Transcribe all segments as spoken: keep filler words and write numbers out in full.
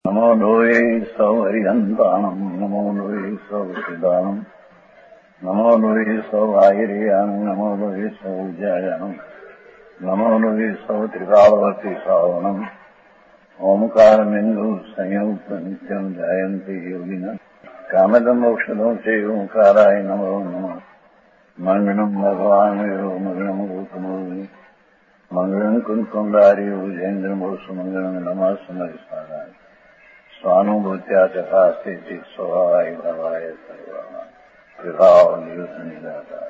નમો લોહે સૌ હરિહંતાણમ નમો લોહે સૌ સિદાનમ નમો લોહે સૌ આયર્યાણમ નમો લોહે સૌ જયાણમ નમો લોહે સૌ ત્રિકાળવતી સાવણમ ઓમકાર બિંદુ સંયુક્ત નિત્યમ જયંતિ યોગિના કામદમ મોક્ષદો છે ઓંકારાય નમો નમઃ મંગળમ ભગવાન વિરો મંગળમ ગૌતમોની મંગળમ કુંકુંડારી ઉજેન્દ્રમોષ મંગળમ નમઃ સમરિસારાય સ્વાનુભૂત્યા તથા સ્થિતિ સ્વભાવાય ભવાય સર્વમાં વિભાવ નિયુદ્ધ નિરાકાર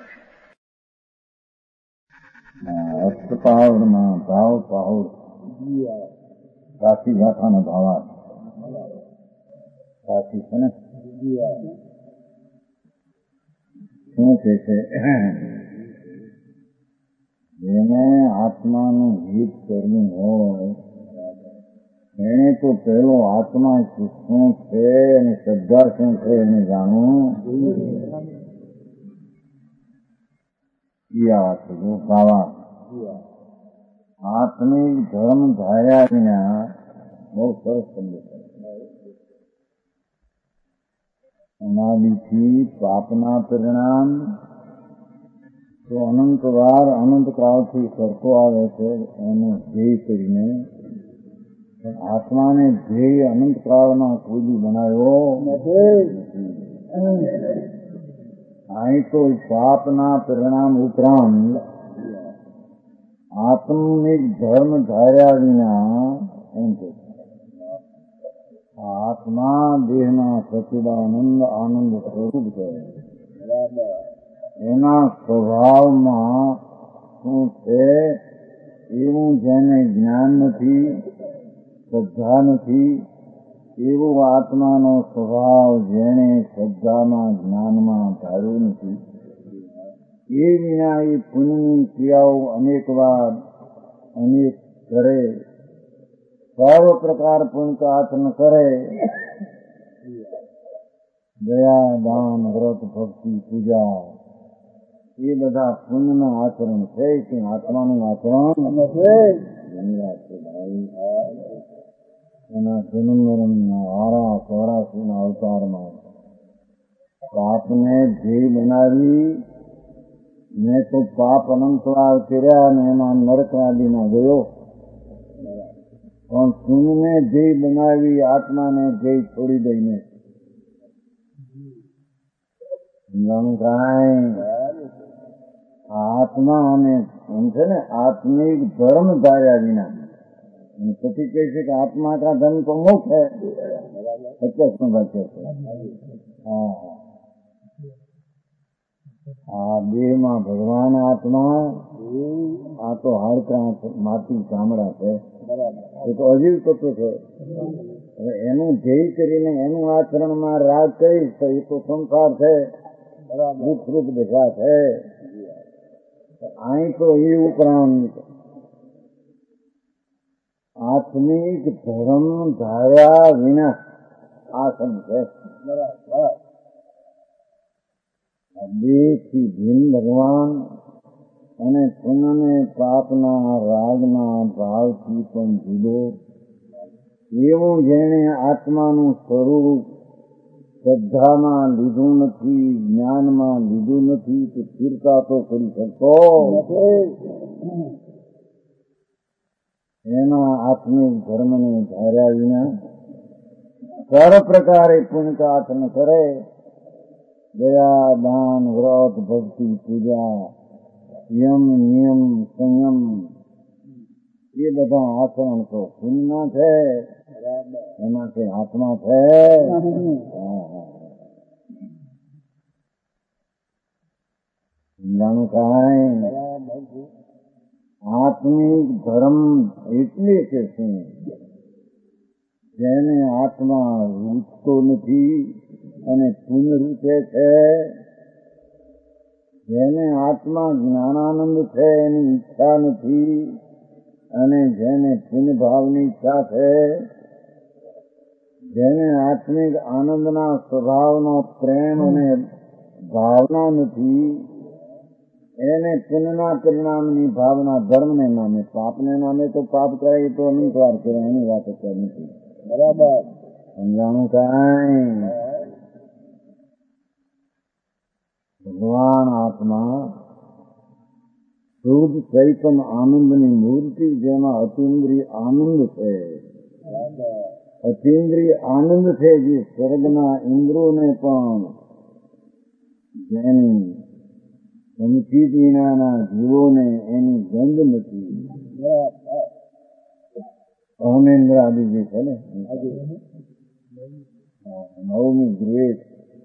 અષ્ટપાવરમાં ભાવ પાહુર કાશી ગાથાનો ભાવાર્થ કાશી છે ને શું કે છે જેને આત્માનું હિત કરવું હોય એને તો પહેલો આત્મા શું છે અને શ્રદ્ધા શું છે એને જાણવું એ આ વાત જો ભાવા આત્મિક ધર્મ ધાર્યા વિના બહુ સરસ સંદેશ અનાદિથી પાપના પરિણામ તો અનંત વાર અનંત કાળથી સરખો આવે છે એનો ધ્યેય કરીને આત્માને ધ્યેય અનંત કાળમાં કોઈ બનાવ્યો અહીં તો પાપના પરિણામ ઉપરાંત આત્મિક ધર્મ ધાર્યા વિના એમ કે આત્મા દેહના સચિદાનંદ આનંદ સ્વરૂપ છે. એના સ્વભાવમાં શું છે એવું જેને જ્ઞાન નથી, શ્રદ્ધા નથી, એવો આત્માનો સ્વભાવ જેને શ્રદ્ધામાં જ્ઞાનમાં ધાર્યું નથી, એ વિના એ પુણ્યની ક્રિયાઓ અનેક વાર અનેક કરે, સર્વ પ્રકાર પુણ્ય આચરણ કરે, દયા દાન વ્રત ભક્તિ પૂજા એ બધા પુણ્યનું આચરણ છે કે આત્માનું આચરણ નથી. એના જન્મ મરણના વારા ચોરાસીના અવતારમાં પાપને ધ્યેય બનાવી મેં તો પાપ અનંતવાર કર્યા અને એમાં નરક આદિમાં ગયો, પણ પુણ્યને ધ્યેય બનાવી આત્માને ધ્યેય છોડી દઈને આત્મા અને એમ છે ને આત્મિક ધર્મ ધાર્યા વિના પછી કહે છે કે આત્મા કા ધર્મ તો મોક્ષ હે. પચાસ નો વાક્ય છે. હા આ દેહમાં ભગવાન આત્મા આ તો હાડકા માટી ચામડા છે, એ તો અજીવ તત્વ છે. હવે એનું ધ્યેય કરીને એનું આચરણમાં રાગ કરીશ તો એ તો સંસાર છે, દુઃખ રૂપ દેખા છે. અહીં તો એ ઉપરાંત આત્મિક ધર્મ ધાર્યા વિના આસન છે. દેહથી ભીન ભગવાન અને પુણ્યને પાપના રાગના ભાવથી પણ જુદો એવું જેણે આત્માનું સ્વરૂપ શ્રદ્ધામાં લીધું નથી, જ્ઞાનમાં લીધું નથી, તો સ્થિરતા તો કરી શકતો એના આત્મિક ધર્મને ધાર્યા વિના સર્વ પ્રકારે પુણ્ય આચરણ કરે, દયા દાન વ્રત ભક્તિ પૂજા યમ નિયમ સંયમ એ બધા આચરણ તો પુણ્ય છે, એમાંથી આત્મા છે. જાણું કાંઈ આત્મિક ધર્મ એટલે કે શું જેને આત્મા રૂચતો નથી અને પુણ્ય રૂચે છે, જેને આત્મા જ્ઞાનાનંદ છે એની ઈચ્છા નથી અને જેને પુણ્ય ભાવની ઈચ્છા છે, જેને આત્મિક આનંદના સ્વભાવનો પ્રેમ અને ભાવના નથી, એને પુણ્યના પરિણામની ભાવના ધર્મને નામે, પાપને નામે તો પાપ કરે તો અનંતવાર કરે, એની વાત અત્યારે નથી. બરાબર. સમજાણું કાંઈ ભગવાન આત્મા શુદ્ધ ચૈતન્ય આનંદની મૂર્તિ, જેમાં અતિન્દ્રિય આનંદ છે. અતિન્દ્રિય આનંદ છે જે સ્વર્ગના ઇન્દ્રોને પણ, જેની સંચિત વિનાના જીવોને એની ગંધ નથી. અહમેન્દ્ર આદિ જે છે ને, નવમી ગ્રેટ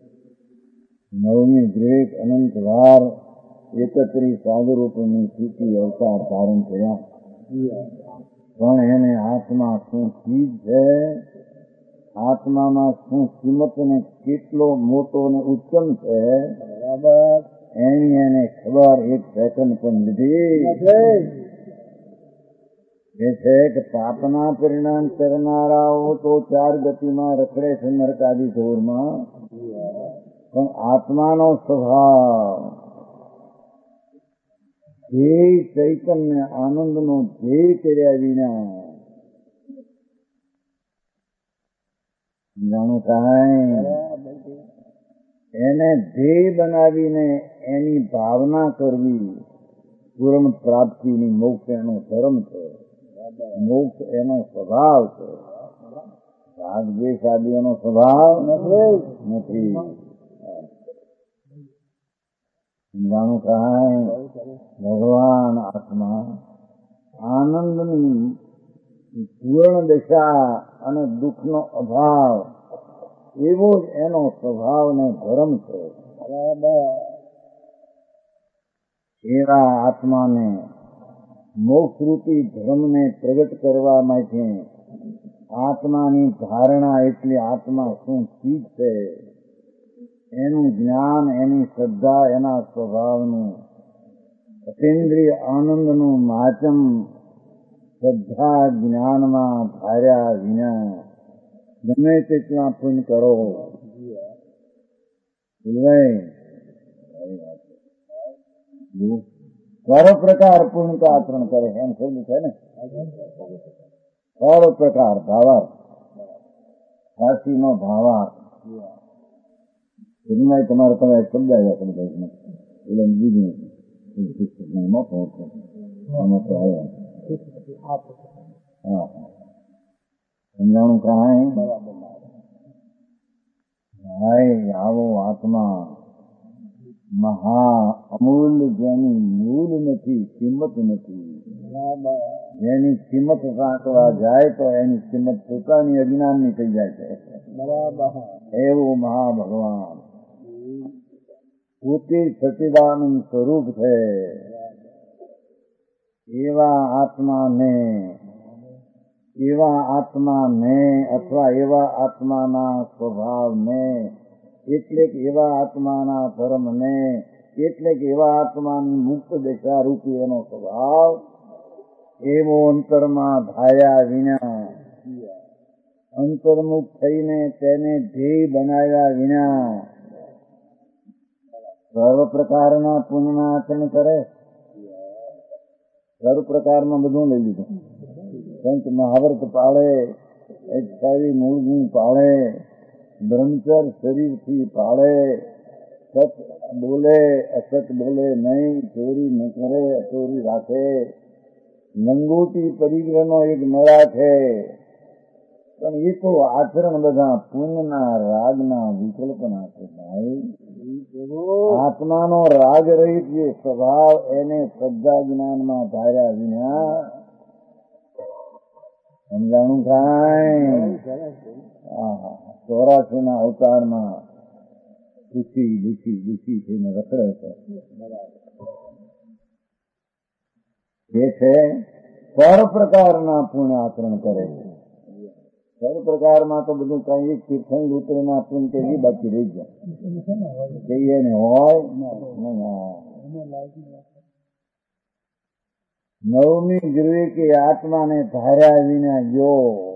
નવમી ગ્રેટ અનંત વાર એકત્રીસ સાગરોપની સ્થિતિ અવતાર ધારણ થયા. પણ એને આત્મા શું ચીજ છે, આત્મામાં શું કિંમત ને કેટલો મોટો ને ઉત્તમ છે, બરાબર એની એને ખબર એક સેકન્ડ પણ લીધી. એ છે કે પાપના પરિણામ કરનારાઓ તો ચાર ગતિમાં રખડે છે નરકાદી ઢોરમાં, પણ આત્માનો સ્વભાવ ધ્યેય ચૈતન્ય આનંદનો ધ્યેય કર્યા વિના જાણું કાંઈ એને ધ્યેય બનાવીને એની ભાવના કરવી પૂર્ણ પ્રાપ્તિની મોક્ષ એનો ધર્મ છે, મોક્ષ એનો સ્વભાવ છે. રાગ દ્વેષ આદિ એનો સ્વભાવ નથી. જાણું કાંઈ ભગવાન આત્મા આનંદની પૂર્ણ દશા અને દુઃખનો અભાવ એવો જ એનો સ્વભાવ ને ધર્મ છે. એવા આત્માને મોક્ષરૂપી ધર્મને પ્રગટ કરવા માટે આત્માની ધારણા, એટલે આત્મા શું ચીજ છે એનું જ્ઞાન, એની શ્રદ્ધા, એના સ્વભાવનું અતિન્દ્રિય આનંદનું માચમ શ્રદ્ધા જ્ઞાનમાં ધાર્યા વિના ગમે તેટલા પુણ્ય કરો. સર્વ પ્રકાર પુણ્ય કા આચરણ કરે એમ શબ્દ છે ને, સર્વ પ્રકાર ભાવાર રાશિ નો ભાવાર એમાં તમારે તમે શબ્દ આવ્યા શબ્દ એટલે બીજું સમજાણું કાંઈ ભાઈ આવો આત્મા મહા અમૂલ્ય, જેની મૂલ નથી, કિંમત નથી, જેની કિંમત સાંકવા જાય તો એની કિંમત પોતાની અજ્ઞાનની થઈ જાય છે. એવું મહા ભગવાન પોતે સચિદાનંદ સ્વરૂપ છે. એવા આત્માને એવા આત્માને અથવા એવા આત્માના સ્વભાવને, એટલે કે એવા આત્માના ધર્મને, એટલે કે એવા આત્માની મુક્ત દશા રૂપી એનો સ્વભાવ એવો અંતરમાં ધાર્યા વિના, અંતર્મુખ થઈને તેને ધ્યેય બનાવ્યા વિના સર્વ પ્રકારના પુણ્યના આચરણ કરે. સર્વ પ્રકારમાં બધું લઈ લીધું. પંચ મહાવ્રત પાળે, અઠ્યાવી મૂળગુણ પાળે, બ્રહ્મચર શરીરથી પાળે, સત બોલે અસત બોલે નહીં, ચોરી ન કરે, અચોરી રાખે, લંગોટી પરિગ્રહનો એક ન રાખે. પણ એ તો આચરણ બધા પુણ્યના રાગના વિકલ્પના છે ભાઈ. આત્માનો રાગ રહિત જે સ્વભાવ એને શ્રદ્ધા જ્ઞાનમાં ધાર્યા વિના સમજાણું કાંઈ ચોરાસી ના અવતારમાં દુઃખી દુઃખી દુઃખી થઈને રખડે છે. એ છે સર્વ પ્રકારના પુણ્ય આચરણ કરે છે. સર્વ પ્રકારમાં તો બધું કઈ એક તીર્થંગ ઉતરીના પુણ્ય કે બાકી રહી જાય કહીએ ને હોય. નવમી ગુરુએ કે આત્માને ધાર્યા વિના જો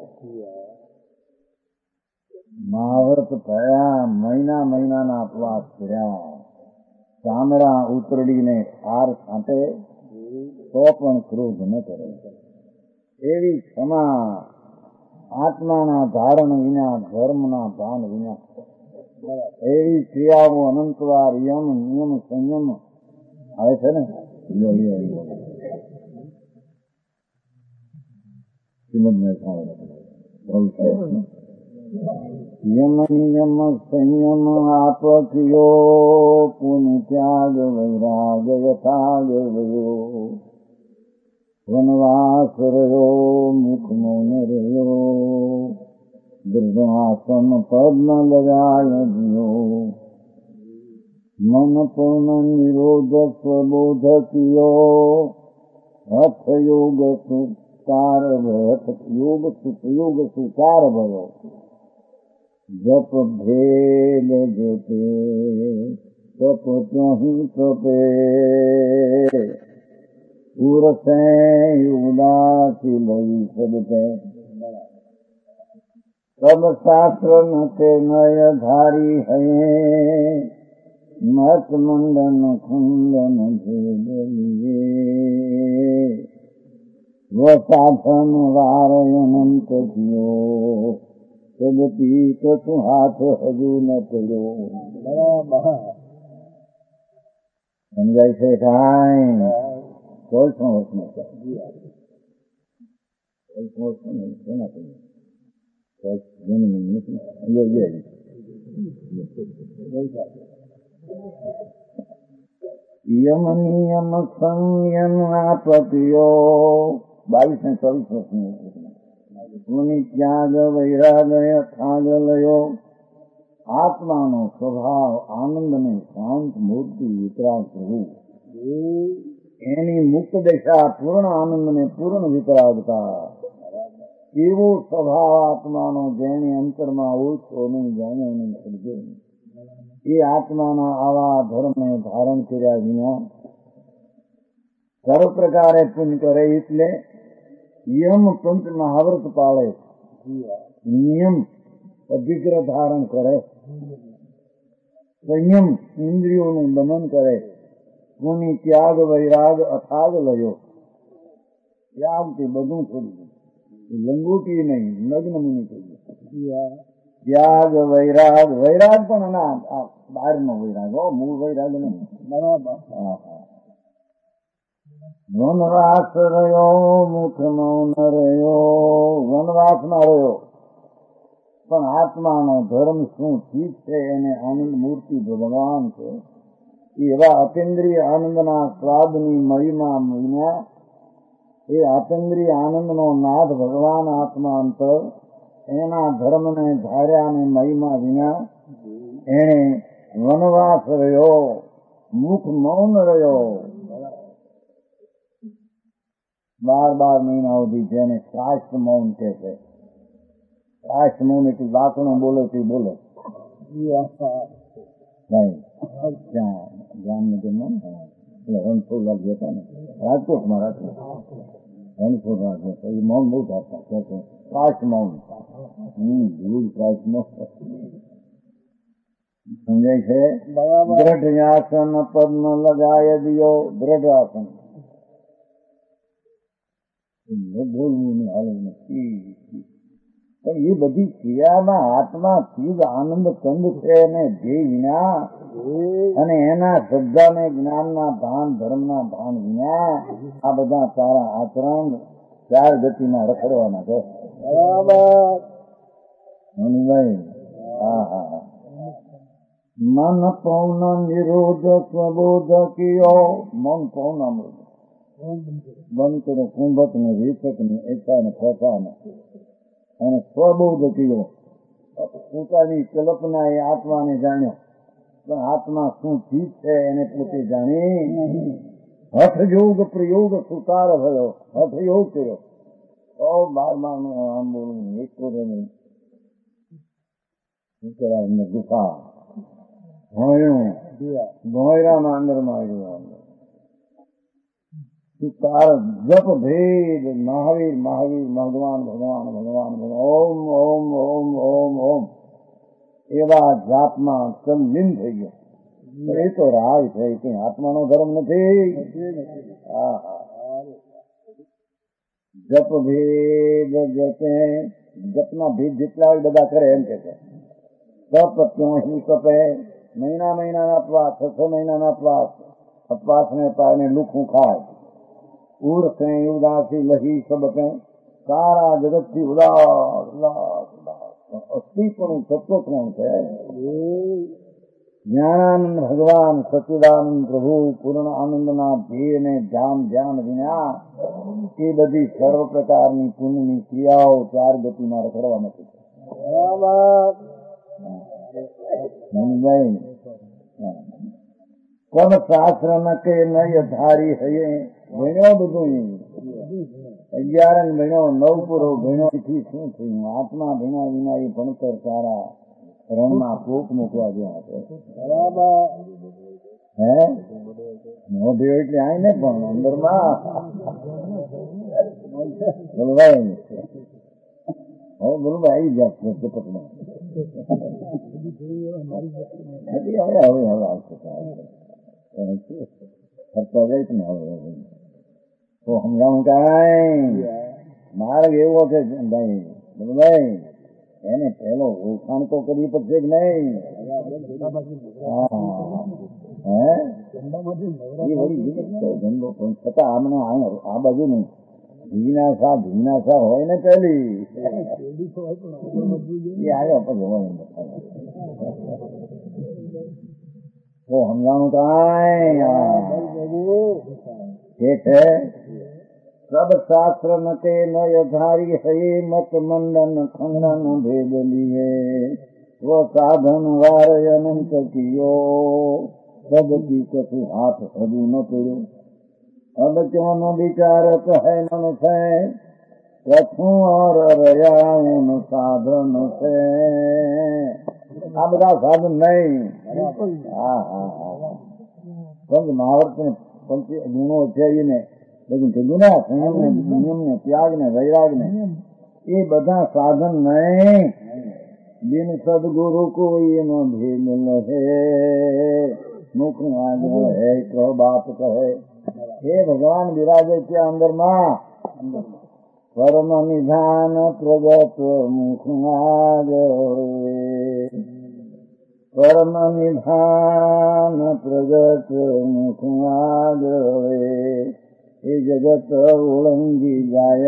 મહાવ્રત થયા, મહિના મહિનાના અપવાસ કર્યા, ચામડા ઉતરડીને હાર છાંટે તો પણ ક્રોધ ન કરે, એવી ક્ષમા આત્માના ધારણ વિના, ધર્મના ભાન વિના. એવી ક્રિયાઓ અનંતવાર યમ નિયમ સંયમ આવે છે ને. યમ નિયમ સંયમ આપક્યો પુનિ ત્યાગ વૈરાગ યથા ગયો વનવાસ રહ્યો મુખ મૌન રહ્યો દૃઢાસન પદ્મ લગાય દિયો મન પૂર્ણ નિરોધ સ્વબોધ કિયો હઠ યોગ સુકાર યોગ યોગ સુકાર ભયો જપ ભેદ જપે તપ ત્યહી તપે ઉરસે ઉદાસી લઈ સદતે सब शास्त्र न के नय धारी है मत मंडन खंडन भेद लिए वो साधन वार अनंत कियो तदपि कछु हाथ हजू न પડ્યો. સમજાય છે કાંઈ? ચોવીસમો વર્ષમાં ચોવીસમો વર્ષમાં શેના કહ્યું? યમ નિયમ સંયમ આપત્યો બાવીસ ને ચોવીસ વર્ષની ત્યાગ વૈરાગ થાગ લયો. આત્માનો સ્વભાવ આનંદ ને શાંત મૂર્તિ વિતરાગ કરવું, એની મુક્ત દશા પૂર્ણ આનંદ ને પૂર્ણ વિતરાગતા. એવો સ્વભાવ આત્માનો જેને અંતરમાં ઓછો નહીં જાણે નહીં સમજે, એ આત્માના આવા ધર્મને ધારણ કર્યા વિના સર્વ પ્રકારે પુણ્ય કરે. એટલે યમ પંચ મહાવ્રત પાળે, નિયમ અધિગ્રહ ધારણ કરે, સંયમ ઇન્દ્રિયોનું દમન કરે, પુનિ ત્યાગ વૈરાગ અથાગ લયો. ત્યાગથી બધું છોડી દે, લંગોટી નહીં, નગ્ન મુનિ થઈ ગયું. ત્યાગ વૈરાગ, વૈરાગ પણ એના બહાર નો વૈરાગ, હો મૂળ વૈરાગ નહીં. બરાબર. વનવાસ રહ્યો મુખ મૌન રહ્યો, વનવાસમાં રહ્યો પણ આત્માનો ધર્મ શું ઠીક છે એને આનંદ મૂર્તિ ભગવાન છે. એવા અતિન્દ્રિય આનંદના સ્વાદની મહિમા વિના, એ આતંદ્રિય આનંદનો નાથ ભગવાન આત્મા અંતર, એના ધર્મને ધાર્યા ને મહિમા વિના એને વનવાસ રહ્યો, મુખ મૌન રહ્યો. બાર બાર મહિના સુધી જેને શાસ્ત્ર મૌન કે છે. શાસ્ત્ર મૌન એટલે વાસણો બોલે તે બોલે નહીં. ત્યાં ગામને જન્મ રણછોડલાલ જતા ને રાજકોટમાં રાજકોટ રણછોડલાલ જતા, એ મૌન બહુ થતા શાસ્ત્ર મૌન. હમ ભૂલ શાસ્ત્ર મૌન સમજાય છે. દ્રઢ આસન પદ્મ લગાય દિયો, દ્રઢ આસન બોલવું ને હાલવું નથી. પણ એ બધી ક્રિયામાં આત્માથી જ આનંદ કંદ છે ને ધ્યેય વિના, અને એના શ્રદ્ધા ને જ્ઞાનના ભાન ધર્મના ભાન વિના આ બધા તારા આચરણ ચાર ગતિમાં રખડવાના છે. બરાબર મનુભાઈ? હા હા. મન પૌન નિરોધ સ્વબોધ કિયો, મન પૌન અમૃત બંધ કરો, કુંભક ને રીચક ને એકા ને ફોફા ને, અને સ્વબોધ કિયો પોતાની કલ્પના એ આત્માને જાણ્યો, પણ આત્મા શું ચીજ છે એને પોતે જાણી. હઠ યોગ પ્રયોગ સુકાર થયો, હઠ યોગ કર્યો. તો બાર બાર આમ બોલું એક નહીં શું કરાય એમને ગુફા ભોયણું ભોયરામાં અંદરમાં આવ્યું. સુકાર જપ ભેદ મહાવીર મહાવીર ભગવાન ભગવાન ભગવાન ઓમ ઓમ ઓમ ઓમ ઓમ એવા જાપમાં તલ્લીન થઈ ગયો. એ તો રાગ છે, કઈ આત્માનો ધર્મ નથી. જપ ભેદ જપે જપના ભીત જેટલા હોય બધા કરે એમ કે છે. સપ્રત્યો હિ સપે મહિના મહિનાના અપવાસ, છ મહિનાના અપવાસ, અપવાસને પાને લુખું ખાય. ઉર્સે ઉદાસી લહી સબકે સારા જગતથી ઉદાસ ઉદાસ ઉદાસ અસ્થિ પણ સત્વ કોણ છે? જ્ઞાનાનંદ ભગવાન સચિદાનંદ પ્રભુ પૂર્ણ આનંદના ધ્યેયને ધ્યાન ધ્યાન વિના એ બધી સર્વ પ્રકારની પુણ્યની ક્રિયાઓ ચાર ગતિમાં રખડવા નથી. કોણ શાસ્ત્ર ન કે ન યથારી હૈયે ભણ્યો બધું અગિયાર ભણ્યો, નવ પૂરો ભણ્યો, શું થયું? આત્મા ભણ્યા વિના એ ભણતર સારા રણમાં કોક મૂકવા ગયા છે. હે મોઢે એટલે આય ને પણ અંદર માં બોલવાય હવે બોલવા આવી જશે ચપટમાં. હવે હવે હવે આવશે ફરતા જાય ને. હવે તો સમજાવું કાંઈ માર્ગ એવો છે ભાઈ બોલવાય એને પેલો ઓળખાણ તો કરવી પડશે કે નહીં? હે એ વળી ધંધો પણ છતાં આમને આ બાજુ નહીં ભીનાશા ભીનાશા હોય ને પેલી એ આવ્યો પછી હોય તો સમજાણું કાંઈ છે. सब शास्त्र न के न यथारी हये मत मंडन खंडन भेद लिए वो साधन वार अनंत कियो सब की कछु हाथ हदू न पड़ो अब क्यों न विचारत है मन से कथू और रयान साधन से आ बधा साधन नहीं. હા હા હા પંચ મહાવર્ત ને પંચ ગુણો અધ્યાયી બધું કીધું ને સંયમ ને નિયમ ને ત્યાગ ને વૈરાગ ને એ બધા સાધન નહીં. બિન સદગુરુ કોઈ એનો ભેદ હે મુખ આગળ હે કહો બાપ કહે હે ભગવાન બિરાજે ત્યાં અંદર માં પરમ નિધાન પ્રગટ મુખ આગળ પરમ નિધાન પ્રગટ મુખ આગળ એ જગત ઓળંગી જાય.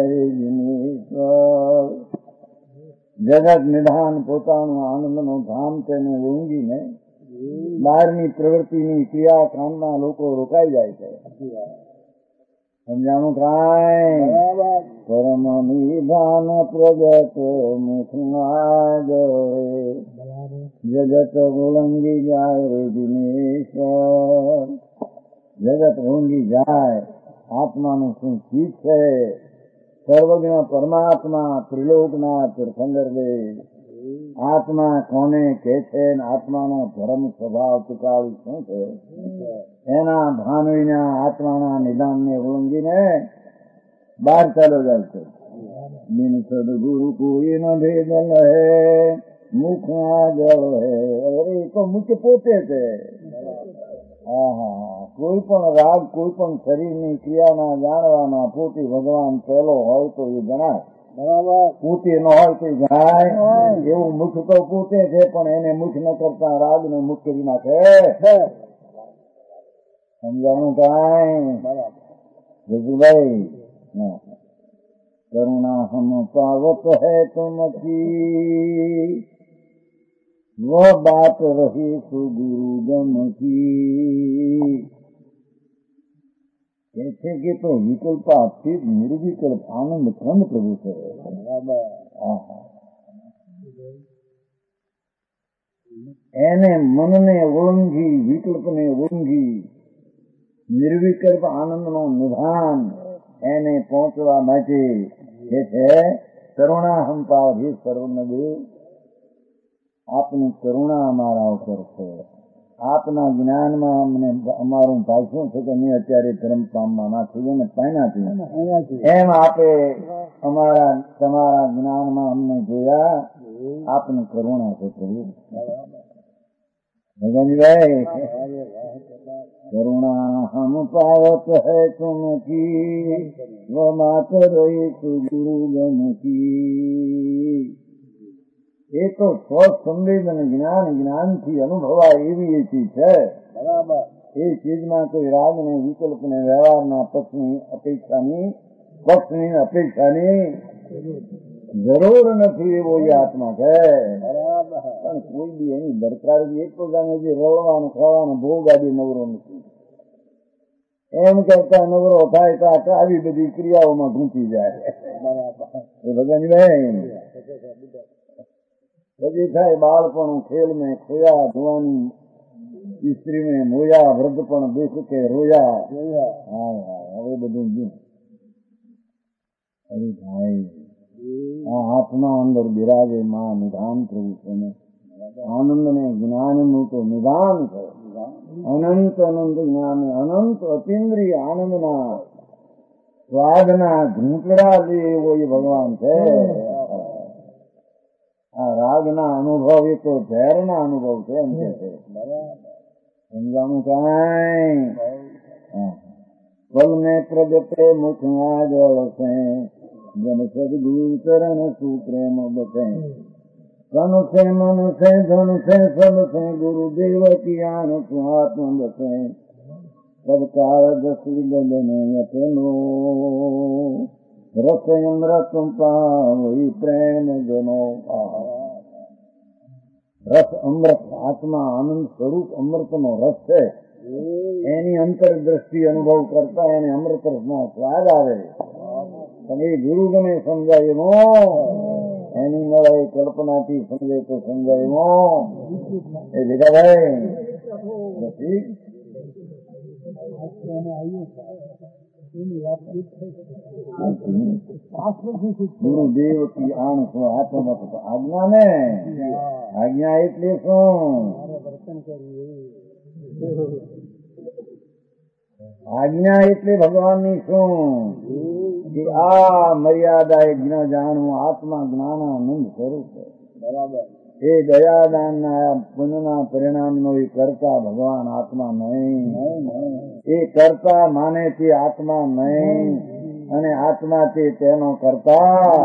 જગત નિધાન પોતાનું આનંદનું ધામ તેને ઓળંગીને બહારની પ્રવૃત્તિની ક્રિયા કામના લોકો રોકાઈ જાય છે. સમજાણું કાંઈ? પરમ નિધાન પ્રગટ મુખ આગળ જગત ઓળંગી જાય રે દિનેશ્વર. જગત ઓળંગી જાય આત્માનું શું ચીજ છે? સર્વજ્ઞ પરમાત્મા ત્રિલોકના તીર્થંકર દેવ આત્મા કોને કે છે? આત્માનો ધર્મ સ્વભાવ ચુકાવી શું છે? એના ભાન વિના આત્માના નિદાનને ઓળંગીને બહાર ચાલો જાય છે. બિન સદગુરુ કોઈ ન ભેદ હે મુખ આગળ હે. અરે એ તો મુખ્ય પોતે છે. હા હા કોઈ પણ રાગ કોઈ પણ શરીરની ક્રિયાના જાણવાના પોતે ભગવાન પહેલો હોય તો એ જણાય. બરાબર. પોતે ન હોય તો જણાય. એવું મુખ તો પોતે છે પણ એને મુખ ન કરતા રાગ ને મુખ કરી નાખે. સમજાણું કાંઈ? જગુભાઈ કરુણા હમ પાવત હૈ તુમ કી वो बात रही सुगुरु गम की. कैसे के तो विकल्प अतीत निर्विकल्प आनंद खंड प्रभु છે. એને મનને ઓળંગી વિકલ્પને ઓળંગી નિર્વિકલ્પ આનંદનો નિધાન એને પહોંચવા માટે જે છે કરુણા હંપાવ હે સર્વનદેવ આપની કરુણા અમારા ઉપર છે. આપના જ્ઞાનમાં અમને અમારું ભાગ્ય છે કે અમે અત્યારે ધર્મ પામવા ના થઈએ ને પામ્યા છીએ. એમ આપે અમારા તમારા જ્ઞાનમાં અમને જોયા. આપની કરુણા છે પ્રભુ. ભગવાનભાઈ કરુણા હમ પાવત હૈ તુમ કી વો માત રહી તુ ગુરુ ગમ કી. એ તો સ્વસંવેદન જ્ઞાન જ્ઞાનથી અનુભવાય એવી એ ચીજ છે. બરાબર. એ ચીજમાં કોઈ રાગ ને વિકલ્પ ને વ્યવહારના પક્ષની અપેક્ષાની પક્ષની અપેક્ષાની જરૂર નથી એવો એ આત્મા છે. પણ કોઈ બી એની દરકાર એક પ્રકારનો જે રળવાનું ખાવાનું ભોગ આદિ નવરો નથી. એમ કરતા નવરો થાય તો આવી બધી ક્રિયાઓમાં ઘૂંચી જાય. એ ભગવાન પછી થાય બાળપણ ખેલ મેં ખોયા ધોવાની સ્ત્રી ને મોયા વૃદ્ધ પણ દેખ કે રોયા. હા હા હવે બધું ગયું. અરે ભાઈ આ આત્મા અંદર બિરાજે માં નિધાન થયું છે ને આનંદ ને જ્ઞાન નું તો નિધાન છે. અનંત અનંત જ્ઞાન અનંત અતિન્દ્રિય આનંદના સ્વાદના ઘૂંટડા લે એવો એ ભગવાન છે. આ રાગના અનુભવ એ તો ઝેરના અનુભવ છે એમ કે છે. સમજાનું કઈ પલ ને પ્રગટે મુખમાં જળ છે જન સદગુરુ ચરણ સુપ્રેમ બસે કન છે મન છે ધન છે સબ છે ગુરુદેવ કી આન આત્મ બસે સદકાર દસી ગગને યતનો રસ અમૃત પાવી પ્રેમ જનો. રસ અમૃત આત્મા આનંદ સ્વરૂપ અમૃત નો રસ છે. એની અંતર દ્રષ્ટિ અનુભવ કરતા એને અમૃત રસમાં સ્વાદ આવે. પણ એ ગુરુ ગમે સમજાય એનો એની મળે કલ્પનાથી સમજે તો સમજાય એનો એ ભેગાભાઈ ગુરુદેવ કી આણ શું આત્મા આજ્ઞા ને આજ્ઞા એટલે શું? આજ્ઞા એટલે ભગવાનની શું કે આ મર્યાદા એ જ્ઞાન જાણવું આત્મા જ્ઞાનાનંદ સ્વરૂપ છે. બરાબર. એ દયાદાન ના પુણ્યના પરિણામ નો એ કરતા ભગવાન આત્મા નહીં. એ કરતા માને તે આત્મા નહીં અને આત્મા તે તેનો કરતા.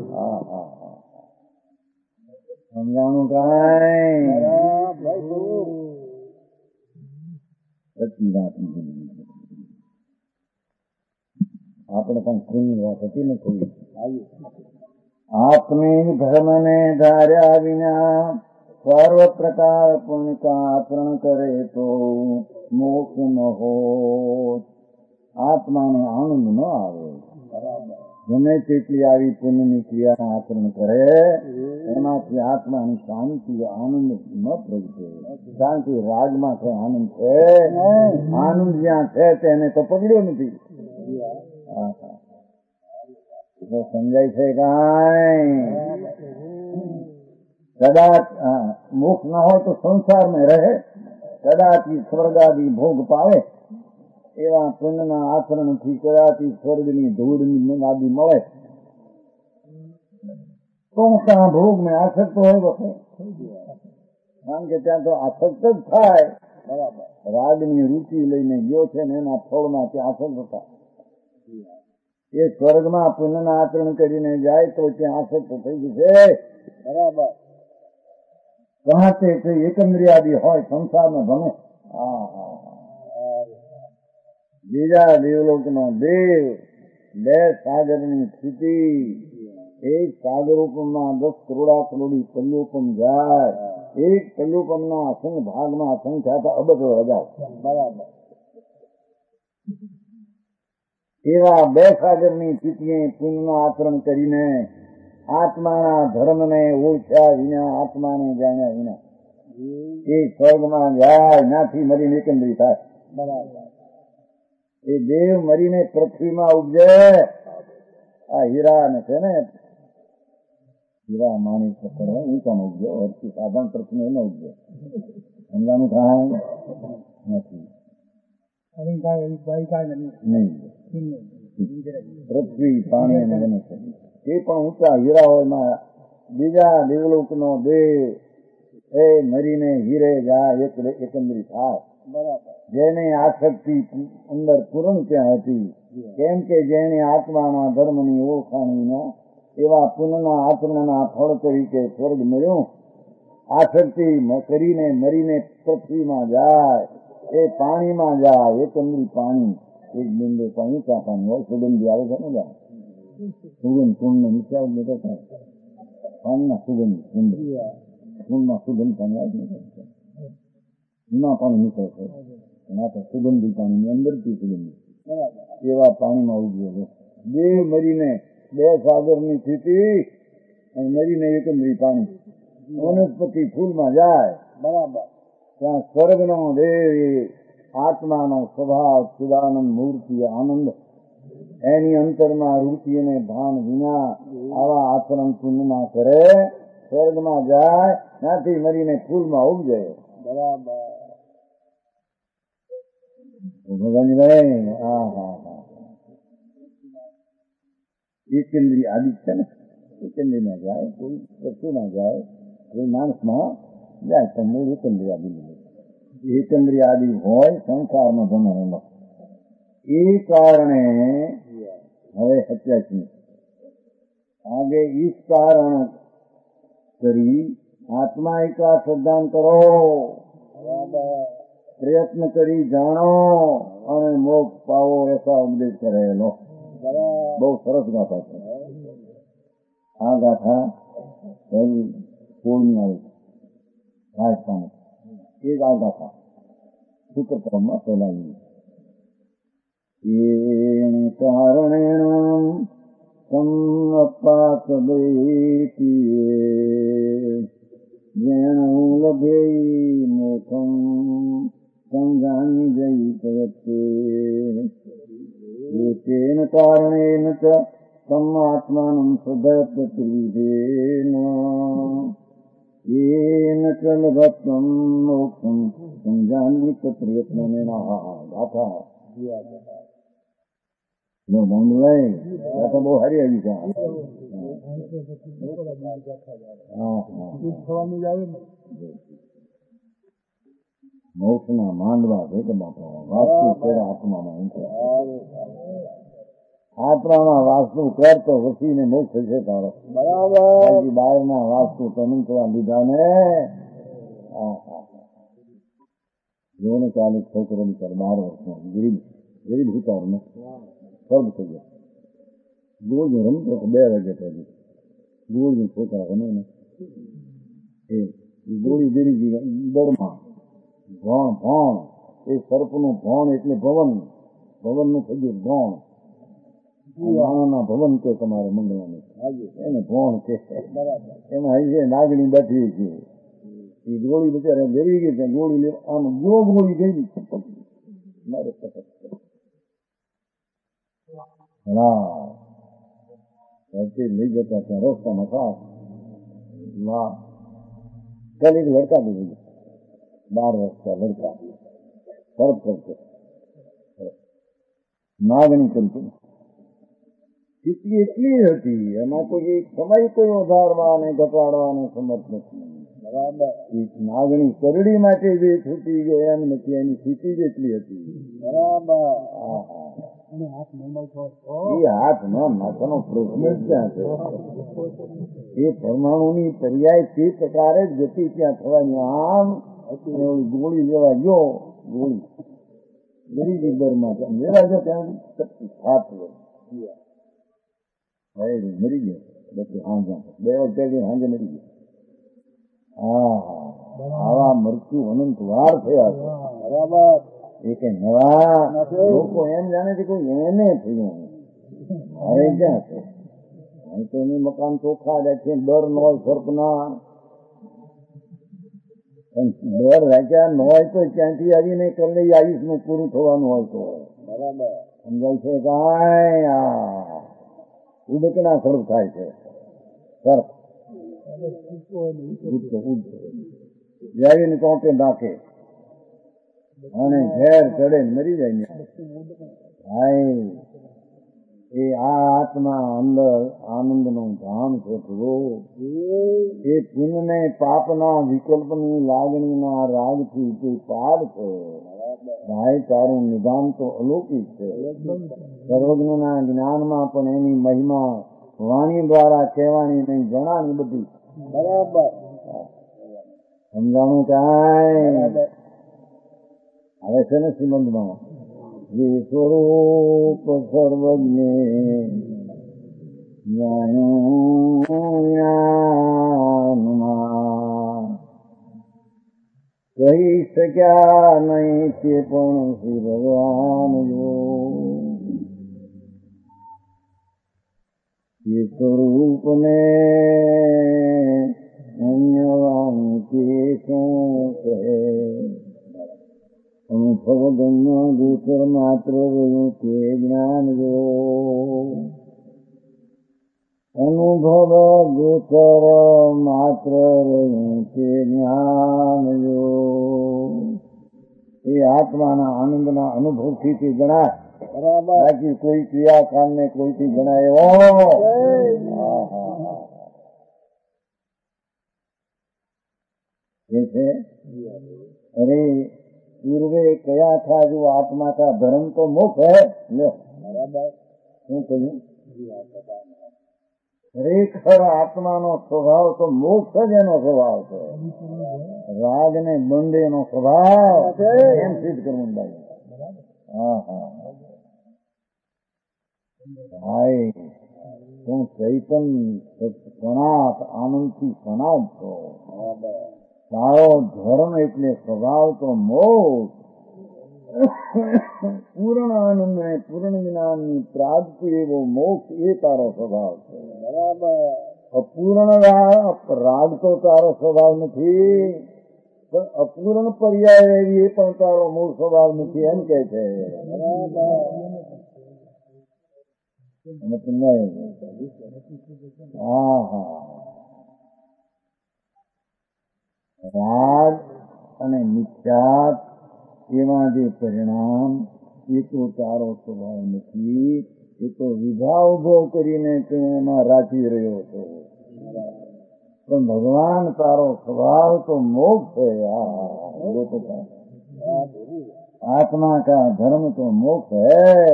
સમજાણું કઈ સચી વાત આપણે પણ ખુલ્લી વાત હતી ને ખુલ્લી આત્મી ધર્મ ને ધાર્યા વિના સર્વ પ્રકાર પુણ્ય આચરણ કરે તો મોક્ષ ન હોત. આત્માને આનંદ ન આવે. ગમે તેટલી આવી પુણ્યની ક્રિયાના આચરણ કરે એમાંથી આત્માની શાંતિ આનંદ ન પ્રગટે. કારણ કે રાગમાં છે આનંદ છે. આનંદ જ્યાં છે તેને તો પકડ્યો નથી. સમજાય છે કઈ? કદાચ મોક્ષ ન હોય તો સંસારમાં રહે, કદાચ સ્વર્ગાદી ભોગ પાવે એવા પુણ્યના આચરણથી કદાચ સ્વર્ગની ધૂળની આદિ મળે તો ત્યાં ભોગ મેં આસક્ત હોય વખત. કારણ કે ત્યાં તો આસક્ત જ થાય. બરાબર. રાગની રુચિ લઈને ગયો છે ને એના ફળમાં ત્યાં આસક્ત થાય. એ સ્વર્ગમાં પુણ્યના આચરણ કરીને જાય તો ત્યાં આસક્ત થઈ જશે. બરાબર. કહતે એકંદ્રિયાદી હોય સંસારમાં ભમે. હા હા બીજા દેવલોક નો દેવ બે સાગરની સ્થિતિ એક સાગરોપમમાં દસ કરોડા કરોડી પલ્યોપમ જાય. એક પલ્યોપમ ના અસંખ્ય ભાગમાં અસંખ્યાત અબજો હજાર. બરાબર. એવા બે સાગરની સ્થિતિએ પુણ્યના આચરણ કરીને આત્માના ધર્મને ઓળખ્યા વિના આત્માને જાણ્યા વિના એ સ્વર્ગમાં જાય. નાથી મરીને એકંદરી થાય. બરાબર. એ દેવ મરીને પૃથ્વીમાં ઉપજે. આ હીરા ને છે ને હીરા માની પથ્થર ઊંચા નો ઉપજે. અરથી સાધારણ પૃથ્વી ન ઉપજે. સમજાનું થાય નથી. નહીં પૃથ્વી પાણી અને વનસ્પતિ એ પણ ઊંચા હીરા હોય. બીજા દેવલોક નો દેવ એ મરીને હીરે જાય એકંદરી થાય. બરાબર. જેની આસક્તિ અંદર પૂર્ણ ત્યાં હતી. કેમ કે જેની આત્માના ધર્મની ઓળખાણીના એવા પુણ્યના આચરણના ફળ તરીકે સ્વર્ગ મળ્યું. આસક્તિ કરીને મરીને પૃથ્વીમાં જાય, એ પાણીમાં જાય, એકંદરી પાણી, એક બિંદુ પાણી ચાપાનું હોય, સુગંધી આવે છે ને જાય સુગંધ કુંડ ને નીચે બેઠા પાણીના સુગંધ કુંડ કુંડમાં સુગંધ પાણી આવે ના પાણી નીકળે છે ના તો સુગંધી પાણીની અંદરથી સુગંધી એવા પાણીમાં ઉભો છે. બે મરીને બે સાગરની સ્થિતિ અને મરીને એકંદરી પાણી વનસ્પતિ ફૂલમાં જાય બરાબર. ત્યાં સ્વર્ગનો દેવ આત્માનો સ્વભાવ ચિદાનંદ મૂર્તિ આનંદ, એની અંતરમાં રૂચિ અને ભાન વિના આવા આચરણ પુણ્યમાં કરે, સ્વર્ગમાં જાય, ત્યાંથી મરીને ફૂલમાં ઉગજે બરાબર. ભગવાનભાઈ હા હા હા એકેન્દ્રીય આદિ છે ને, એકેન્દ્રી ના જાય, કોઈ વસ્તુ ના જાય, કોઈ માણસમાં જાય પણ મૂળ એકેન્દ્રીય આદિ એકેન્દ્રીય આદિ હોય સંસારમાં જન્મેલો. એ કારણે હવે સત્યાસી આગે ઈશ કારણ કરી આત્મા એકા શ્રદ્ધાન કરો, પ્રયત્ન કરી જાણો અને મોક્ષ પાવો એસા ઉપદેશ કરેલો. બહુ સરસ ગાથા છે આ ગાથા. પૂર્ણિ આવી રાજસ્થાન એક આ ગાથા સૂત્ર ક્રમમાં ફેલાવી. એન કારણેણ સંપાત દેતીએ જેણ લભે મોખમ સંજાની જઈ કયતે તેન કારણેન ચ સમાત્માનં સદત્રિભેન येन च लभत्वं मोक्षं संजानीत प्रयत्नेन गाथा. નો બંધવાય ગાથા બહુ સારી આવી છે. મોક્ષના માંડવા છે કે બાપા વાસ્તુ કરે આત્મામાં એમ છે. આત્મામાં વાસ્તુ કર તો વસીને મોક્ષ છે તારો બરાબર. બહારના વાસ્તુ તમે કરવા લીધા ને જોને ચાલીસ છોકરો કર બાર વર્ષનો ગરીબ ગરીબ ઉતાર ને સર્વ થઈ ગયો. ગોળ નું રમતો બે વાગે થઈ ગોળ નું છોકરા રમે ને એ ગોળી ગરી ગઈ દરમાં ભણ ભણ એ સર્પનું ભણ એટલે ભવન, ભવન નું થઈ ગયું ભણ. નાના ભવન કે તમારે મંગળવાની એને ભણ કે એમાં આવી છે નાગણી બેઠી છે. એ ગોળી બિચારા ગરી ગઈ છે, ગોળી લે આમ જો ગોળી ગઈ મારે હા લઈ જતા ત્યાં રસ્તામાં ખાસ વાહ ચાલ એક લડકા બી બાર વર્ષના લડકા ફરક કરતો નાગણી કરી સ્થિતિ એટલી હતી એમાં કોઈ સમય કોઈ વધારવા અને ઘટાડવા અને સમર્થ નથી બરાબર. નાગણી કરડી માટે જે છૂટી ગઈ એમ નથી, એની સ્થિતિ જ એટલી હતી બરાબર. એ હાથ ન નાખવાનો પ્રશ્ન જ ક્યાં છે? એ પરમાણુની પર્યાય તે પ્રકારે જ ગતિ ત્યાં થવાની. આમ ગોળી લેવા ગયો, ગોળી ગરીબી દરમાં લેવા ગયો ત્યાં હાથ મરી ગયો. પછી હાંજા બે વાગ્યા હાંજે મરી ગયો. હા આવા મૃત્યુ અનંત વાર થયા છે બરાબર. એ કઈ નવા લોકો એમ જાણે છે કોઈ એને થયું અરે ક્યાં છે? અહીં તો એની મકાન ચોખ્ખા રાખીએ, ડર ન હોય સર્પના, ડર રાખ્યા ન હોય તો ક્યાંથી આવીને કરીને આયુષ નું પૂરું થવાનું હોય તો બરાબર સમજાય છે. કાંઈ આ ઉડકના સર્પ થાય છે. સર્પ આવીને ચોંટે નાખે અને ઘેર ચડે મરી જાય. ભાઈ એ આ આત્મા અંદર આનંદ નું ધામ છે. એ પુણ્યને પાપના વિકલ્પની લાગણીના રાગથી તે પાર છે. ભાઈ તારું નિદાન તો અલૌકિક છે. સર્વજ્ઞના જ્ઞાનમાં પણ એની મહિમા વાણી દ્વારા કહેવાની નહીં, જણાની બધી. બરાબર. સમજાણું કાંઈ આવે છે ને શ્રીમંતમાં? જે સ્વરૂપ સર્વજ્ઞે જ્ઞાનમાં કહી શક્યા નહીં તે પણ શ્રી ભગવાન જો એ સ્વરૂપને અન્યવાની તે શું કહે? અનુભવ ગમ્ય દૂસર માત્ર રહ્યું તે જ્ઞાન જો અનુભવ ગોચર માત્ર રહ્યું તે જ્ઞાન જો એ આત્માના આનંદના અનુભવથી તે જણાય. બાકી કોઈ ક્રિયાકાંડ ને કોઈથી જણાય એવો એ છે. અરે પૂર્વે કયા था जो आत्मा का धर्म तो मोक्ष है. लो શું કહ્યું? ખરેખર આત્માનો સ્વભાવ તો મોક્ષ જ એનો સ્વભાવ છે. રાગ ને બંધ એનો સ્વભાવ એમ સિદ્ધ કરવું ભાઈ. હા હા ભાઈ હું ચૈતન્ય સનાત આનંદથી સનાત છો. તારો ધર્મ એટલે સ્વભાવ તો મોક્ષ. પૂર્ણ આનંદ ને પૂર્ણ જ્ઞાનની પ્રાપ્તિ એવો મોક્ષ એ તારો સ્વભાવ છે. બરાબર. અપૂર્ણ રાગ તો તારો સ્વભાવ નથી, પણ અપૂર્ણ પર્યાય એવી એ પણ તારો મૂળ સ્વભાવ નથી એમ કે છે. હા હા રાગ અને મિથ્યાત એમાં જે પરિણામ એ તો તારો સ્વભાવ નથી, એ તો વિભાવ ઉભો કરીને તું એમાં રાખી રહ્યો છો. પણ ભગવાન તારો સ્વભાવ તો મોક્ષ છે. आत्मा का धर्म तो मोक्ष है.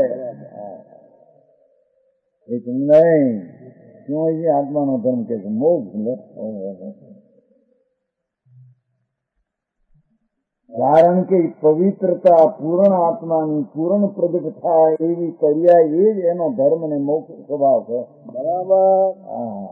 एक नहीं क्यों ये आत्मा नो धर्म के मोक्ष? કારણ કે પવિત્રતા પૂર્ણ આત્માની પૂર્ણ પ્રગટ થાય એવી કર્યા એ જ એનો ધર્મ ને મોક્ષ સ્વભાવ છે. બરાબર. હા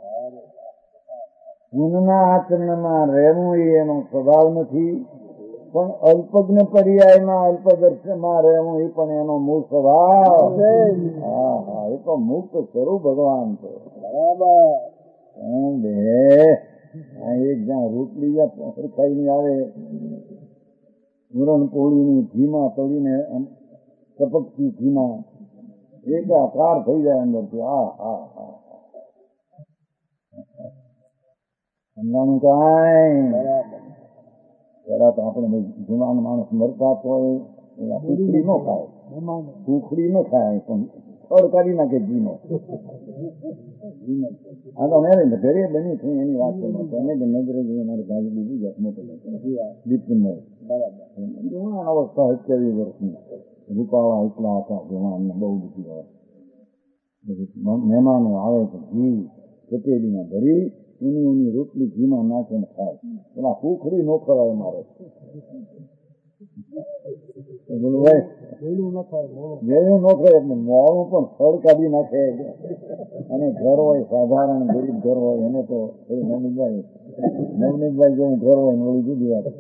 પુણ્યના આચરણમાં રહેવું એ એનો સ્વભાવ નથી, પણ અલ્પજ્ઞ પર્યાયમાં અલ્પદર્શનમાં રહેવું એ પણ એનો મૂળ સ્વભાવ છે. હા હા એ તો મુક્ત સ્વરૂપ ભગવાન છે. બરાબર. એમ બે એક જ્યાં રોટલી ખાઈને આવે પૂરણ પોળીની ઘીમાં તળીને ટપકતી ઘીમાં એકાકાર થઈ જાય અંદરથી. હા હા હા સમજાણું કાંઈ? પેલા તો આપણે જુવાન માણસ મરતા હોય એવા કુખડી ન ખાય, કુખડી ન ખાય પણ ફળ કાઢી નાખે ઘીનો. આ તો મેરે ઘરે બની થઈ એની વાત અમે જ નજરે જોઈએ મારી ભાઈ બીજી જાત મોટો દીપકું જુવાન અવસ્થા સત્યાવીસ વર્ષની રૂપાળા એટલા હતા જુવાન બહુ બધી હોય. મહેમાનો આવે તો ઘી કચેરીમાં ભરી ઊની ઊની રોટલી ઘીમાં નાખીને ખાય. એમાં કુખડી ન ખવાય મારે. ગેલું ન ખાય એટલે મોડું પણ ફળ કાઢી નાખે. અને ઘર હોય સાધારણ ગરીબ ઘર હોય એને તો નવનીતભાઈ નવનીતભાઈ જેવું ઘર હોય ને ઓળી જુદી વાત.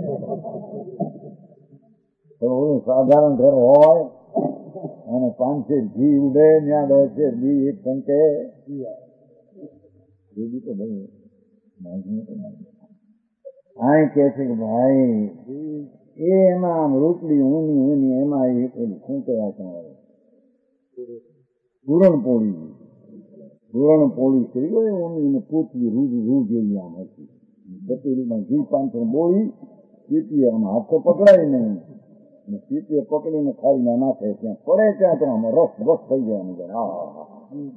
ઓલું સાધારણ ઘર હોય અને પાંચસો ઘી ઉડે ત્યાં દસ છે ઘી એક ટંકે બીજી તો ભાઈ આ કે છે કે ભાઈ એ એમાં આમ રોટલી ઊની ઊની એમાં એ પેલી શું કહેવાય તમારે પૂરણ પોળી પૂરણ પોળી કરી ગયો ઊની ને પૂતલી રૂજ રૂ જેવી આમ હતી. કચેરીમાં ઘી પાંચસો બોળી ચીટીએ આમ હાથ તો પકડાય નહીં, ચીટીએ પકડીને ખાડીમાં નાખે ત્યાં પડે ત્યાં તો આમ રસ રસ થઈ જાય અંદર. હા હા હા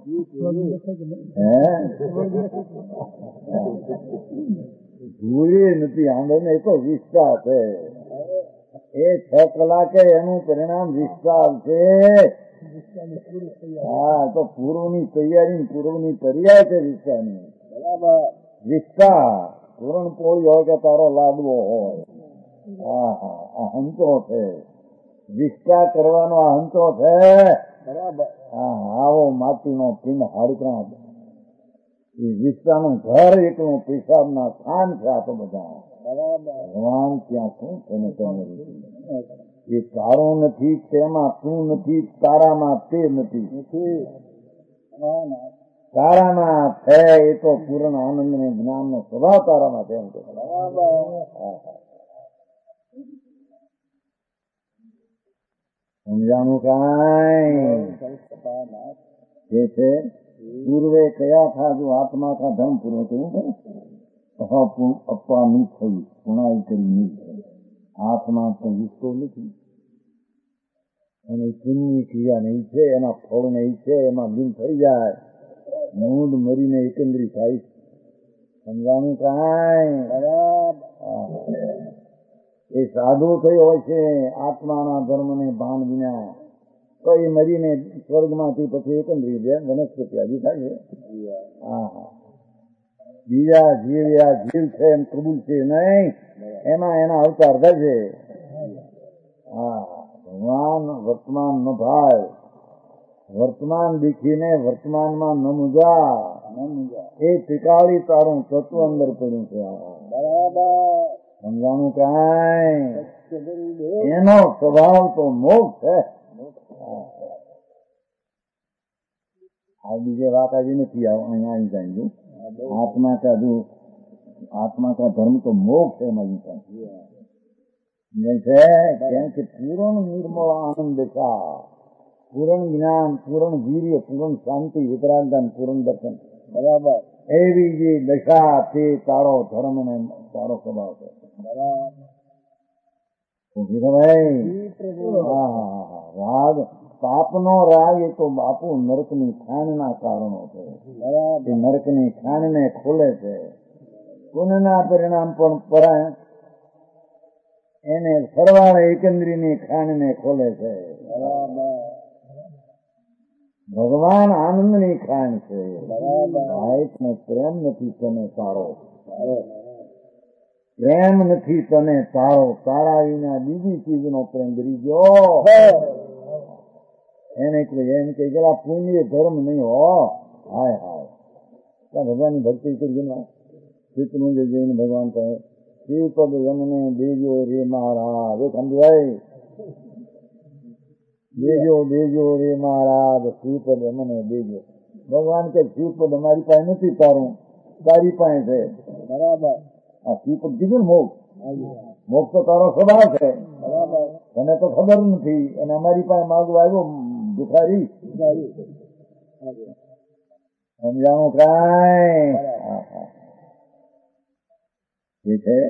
ભૂલી નથી આંદોલન. એ તો વિસ્તાર છે. એ છ કલાકે એનું પરિણામ વિસ્તાર છે. હા તો પૂર્વની તૈયારી પૂર્વની તૈયાર છે વિસ્તારની. બરાબર. વિસ્તા પૂરણ પોળી હોય કે તારો લાડવો હોય. હા હા આ હંતો છે. વિસ્તા કરવાનો આ હંતો છે. બરાબર. હા આવો માટીનો પિંડ હાડકા એ વિસ્તાનું ઘર એકલું પેશાબના સ્થાન છે આ તો બધા. ભગવાન ત્યાં શું તેને તમે એ તારો નથી તેમાં તું નથી તારામાં તે નથી તારામાં છે એ તો પૂર્ણ આનંદ ને જ્ઞાન નો સ્વભાવ તારામાં છે એમ કે સમજાનું કાંઈ છે પૂર્વે કયા થા જો આત્મા કા ધર્મ પૂર્વ કહ્યું અપાની થઈ પુણાઈ કરી નહીં આત્મા તો વિસ્તો નથી અને પુણ્યની ક્રિયા નહીં છે એના ફળ નહીં છે એમાં લીન થઈ જાય મૂળ મરીને એકંદરી થાય સમજાણું કાંઈ એ સાધુ થયો હોય છે આત્માના ધર્મને ભાન વિના કઈ મરીને સ્વર્ગમાંથી પછી એકંદરી વનસ્પતિ આવી થાય છે. હા હા બીજા જીવ આ જીવ છે એમ કબૂલ છે નહીં એમાં એના અવતાર થશે. હા ભગવાન વર્તમાન ન ભાઈ વર્તમાન દીખીને વર્તમાનમાં ન મુજા એ ટીકાળી તારું તત્વ અંદર પડ્યું છે. બરાબર સમજાણું કાંઈ એનો સ્વભાવ તો મોક્ષ છે. આ બીજે વાત આવી નથી અહીંયા આવી જાય આત્મા કા જો આત્મા કા ધર્મ તો મોક્ષ है मई का जैसे કેમ કે પૂર્ણ નિર્મળ આનંદ દેખા પૂર્ણ જ્ઞાન પૂર્ણ વીર્ય પૂર્ણ શાંતિ વિતરાગદાન પૂર્ણ દર્શન બરાબર એવી જે દશા તે તારો ધર્મ ને તારો સ્વભાવ છે. બરાબર રાગ પાપનો રાગ એ તો બાપુ નરકની ખાણના કારણો છે. એ નરકની ખાણને ખોલે છે. પુણ્યના પરિણામ પણ પરાય એને સરવાળે એકંદરીની ખાણને ખોલે છે. ભગવાન આનંદની ખાણ છે. ભાઈને પ્રેમ નથી તને તારો પ્રેમ નથી તને તારો તારા વિના બીજી ચીજનો પ્રેમ કરી ગયો એને એમ કે પેલા પુણ્ય ધર્મ નહીં હો હાય હાય ત્યાં ભગવાનની ભક્તિ કરી ચિત્તનું જે જઈને ભગવાન કહે શ્રીપદ યમને દેજો રે મહારાજ સમજાય દેજો દેજો રે મહારાજ શ્રીપદ યમને દેજો ભગવાન કે શ્રીપદ અમારી પાસે નથી તારું તારી પાસે છે. બરાબર આ શ્રીપદ કીધું ને મોક્ષ મોક્ષ તો તારો સ્વભાવ છે. બરાબર તને તો ખબર નથી અને અમારી પાસે માગવા આવ્યો ભિખારી સમજાણું કાંઈ है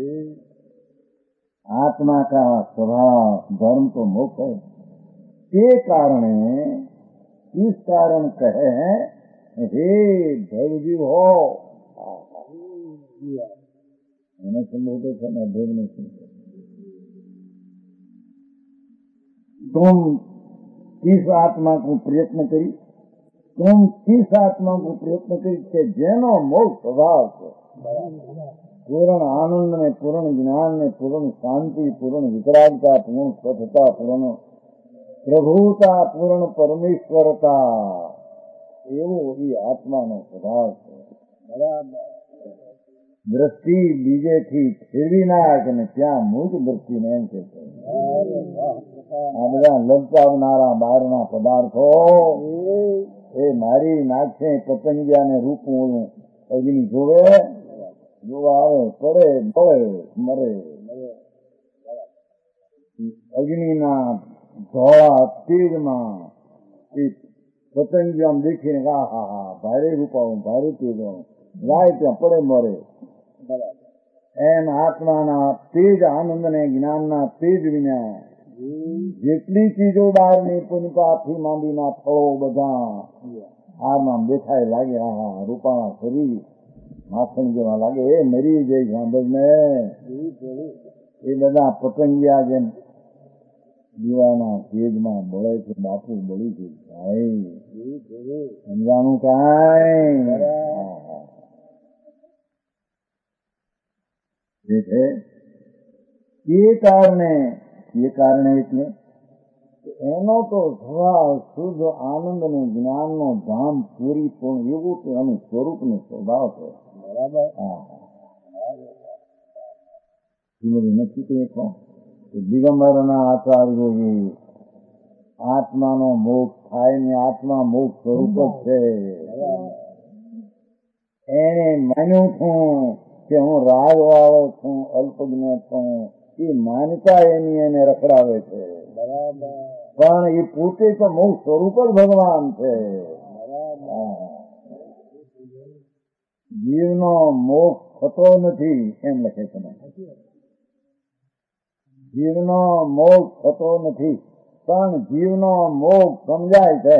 आत्मा का स्वभाव धर्म तो मोक्ष है. के कारण किस कारण कहे हे भवजीव हो मैंने संबोधे थे मैं भेद नहीं सुनते तुम किस आत्मा को प्रयत्न करी तुम किस आत्मा को प्रयत्न करी के जेनो मोक्ष स्वभाव છે. पूर्ण आनंद में पूर्ण ज्ञान में पूर्ण शांति पूर्ण वितरागता पूर्ण स्वच्छता पूर्ण प्रभुता पूर्ण परमेश्वरता एवो ये आत्मा नो स्वभाव है. बराबर दृष्टि बीजे थी फेरवी नाख ने त्या मूक दृष्टि ने एम के आ बधा ललचावनारा बहारना पदार्थो ए मारी नाखे पतंगिया ने रूपू अग्नि जोवे જોવા આવે પડે બળે મરે અગ્નિના ધોળા તેજમાં પતંગી આમ દેખીને હા હા હા ભારે રૂપાવું ભારે તેજ જાય ત્યાં પડે મરે. એમ આત્માના તેજ આનંદ ને જ્ઞાનના તેજ વિના જેટલી ચીજો બહારની પુનપાથી માંડીના ફળો બધા આમાં દેખાય લાગે હા હા રૂપાણા શરીર માખણ જેવા લાગે એ મરી જાય સાંભળ ને એ બધા પતંગિયા જેમ દીવાના તેજમાં બળે છે બાપુ બળી છે ભાઈ સમજાણું કાંઈ છે એ કારણે એ કારણે એટલે એનો તો સ્વભાવ શુદ્ધ આનંદ ને જ્ઞાન નો ધામ પૂરી પણ એવું કે એનું સ્વરૂપ નો સ્વભાવ છે બરાબર હા નક્કી કહે દિગંબરના આચાર્યો આત્માનો મોક્ષ થાય ને આત્મા મોક્ષ સ્વરૂપ જ છે એને માન્યું છું કે હું રાગ વાળો છું અલ્પજ્ઞ છું એ માનતા એની એને રખડાવે છે બરાબર પણ એ પોતે તો મોક્ષ સ્વરૂપ જ ભગવાન છે જીવનો મોક્ષ થતો નથી એમ લખે છે જીવનો મોક્ષ થતો નથી પણ જીવનો મોક્ષ સમજાય છે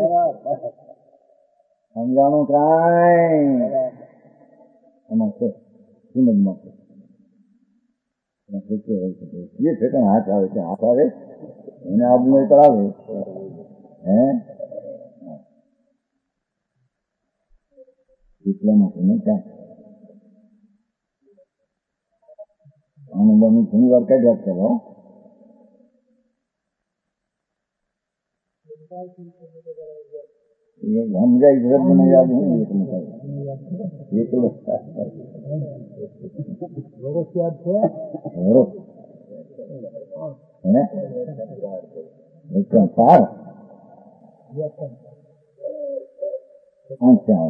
સમજાણું કાંઈ એમાં છે શ્રીમદમાં છે એ છે કે હાથ આવે છે હાથ આવે એને આબુ આવે હે એટલા માટે નહીં ક્યાં અનુભવની ઘણી વાર કઈ વાત કરો સમજાય શબ્દ ને યાદ નહીં એટલું વરસ યાદ છે વરસ હે એકદમ સાર અચ્છા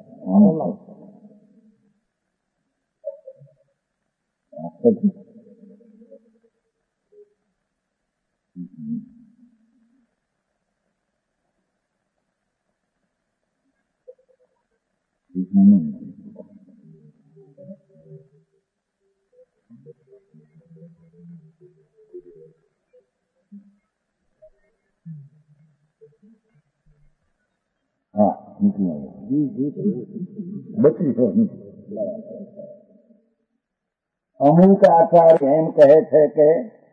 હા બત્રીસો અમુક આચાર્ય એમ કહે છે કે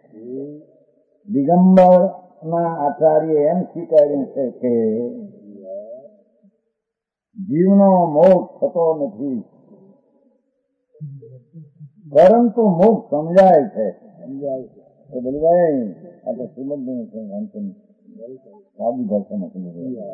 દિગંબર ના આચાર્ય એમ સ્વીકાર્યું છે કે જીવનો મોક્ષ થતો નથી પરંતુ મોક્ષ સમજાય છે સમજાય છે બોલભાઈ આ તો શ્રીમદ નું છે સાદુ ભાષામાં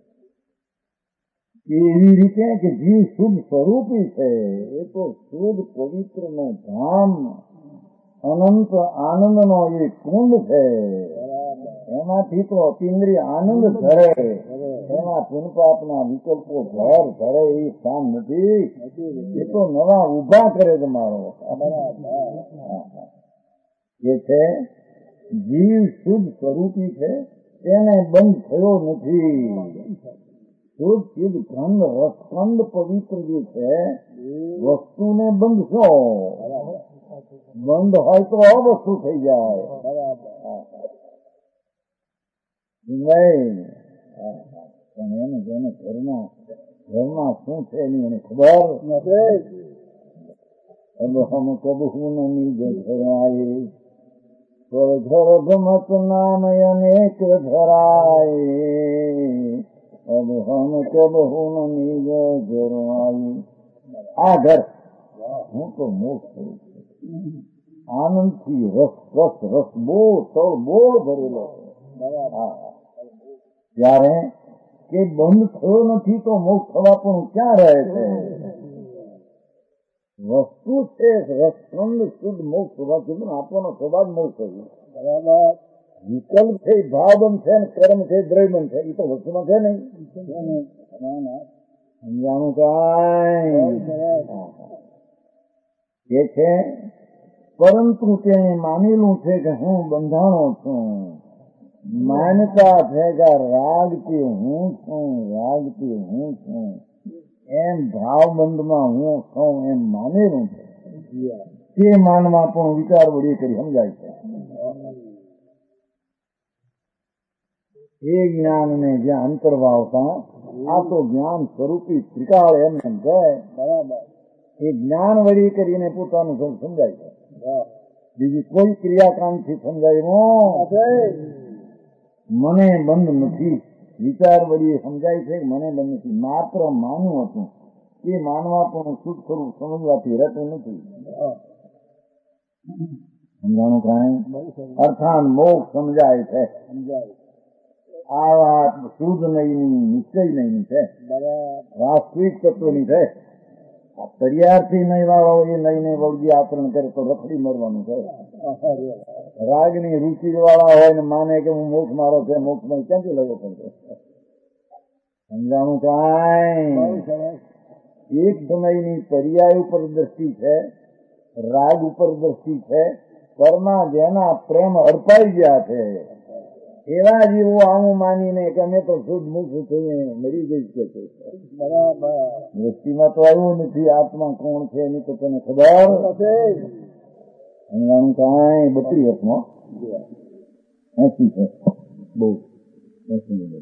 એવી રીતે કે જીવ શુદ્ધ સ્વરૂપી છે એ તો શુદ્ધ પવિત્ર નું ધામ અનંત આનંદ નો એ કુંડ છે એમાંથી તો અતિન્દ્રિય આનંદ ધરે એમાં પુનપાપના વિકલ્પો ઘર ધરે એ સ્થાન નથી એ તો નવા ઉભા કરે છે મારો એ છે જીવ શુદ્ધ સ્વરૂપી છે તેને બંધ થયો નથી શુદ્ધ શુદ્ધ ખંડ રસખંડ પવિત્ર જે છે વસ્તુને બંધ છો બંધ હોય તો અવસ્તુ થઈ જાય પણ એને જેને ઘરમાં ઘરમાં શું છે એની એને ખબર નથી હમ કબહુ નમી ધરાય ઘર ગમત નામ અનેક ધરાય अब हम कब हूँ नीजो जरवाई આ ઘર હું તો મોક્ષ કરું છું આનંદ થી રસ રસ રસ બહુ તળ બહુ ભરેલો ત્યારે કે બંધ થયો નથી તો મોક્ષ થવા પણ ક્યાં રહે છે વસ્તુ છે રસખંડ શુદ્ધ મોક્ષ થવા કીધું આપવાનો સ્વભાવ મોક્ષ થયું બરાબર વિકલ્પ છે ભાવબંધ છે ને કર્મ છે દ્રવ્યબંધ છે એ તો વસ્તુમાં છે નહીં સમજાણું કાંઈ એ છે પરંતુ તેને માનેલું છે કે હું બંધાણો છું માનતા ભેગા રાગથી હું છું રાગથી હું છું એમ ભાવબંધમાં હું છું એમ માનેલું છે તે માનવા પણ વિચાર વળી કરી સમજાય છે એ જ્ઞાન ને જ્યાં અંતર્ભાવતા આ તો જ્ઞાન સ્વરૂપી ત્રિકાળ એમને કહે બરાબર એ જ્ઞાન વળી કરીને પોતાનું સમજાય છે બીજી કોઈ ક્રિયાકાંડથી સમજાયું મને બંધ નથી. વિચાર વળી સમજાય છે કે મને બંધ નથી. માત્ર માનવું હતું એ માનવા પણ શુદ્ધ સ્વરૂપ સમજવાથી રહેતું નથી. સમજાણું કાંઈ? અર્થાત મોક્ષ સમજાય છે. આ વાત શુદ્ધ નહીં, નિશ્ચય નહીં છે, વાસ્તવિક તત્વની છે. તૈયારથી નહીં વાળો એ નહીં નહીં વળગી આચરણ કરે તો રખડી મરવાનું છે. રાગની રુચિ વાળા હોય ને માને કે હું મોક્ષ મારો છે, મોક્ષ માં ક્યાંથી લેવો પડશે? સમજાણું કાંઈ? એક સમયની પર્યાય ઉપર દ્રષ્ટિ છે, રાગ ઉપર દ્રષ્ટિ છે. પરમાં જેના પ્રેમ અર્પાઈ ગયા છે એવા જીવો આવું માનીને કે અમે તો શુદ્ધ મુક્ત થઈને મરી જઈ છે. દ્રષ્ટિમાં તો આવ્યું નથી આત્મા કોણ છે એની તો તને ખબર. સમજાણું કાંઈ? બત્રી વર્ષમાં એસી છે. બહુ એસી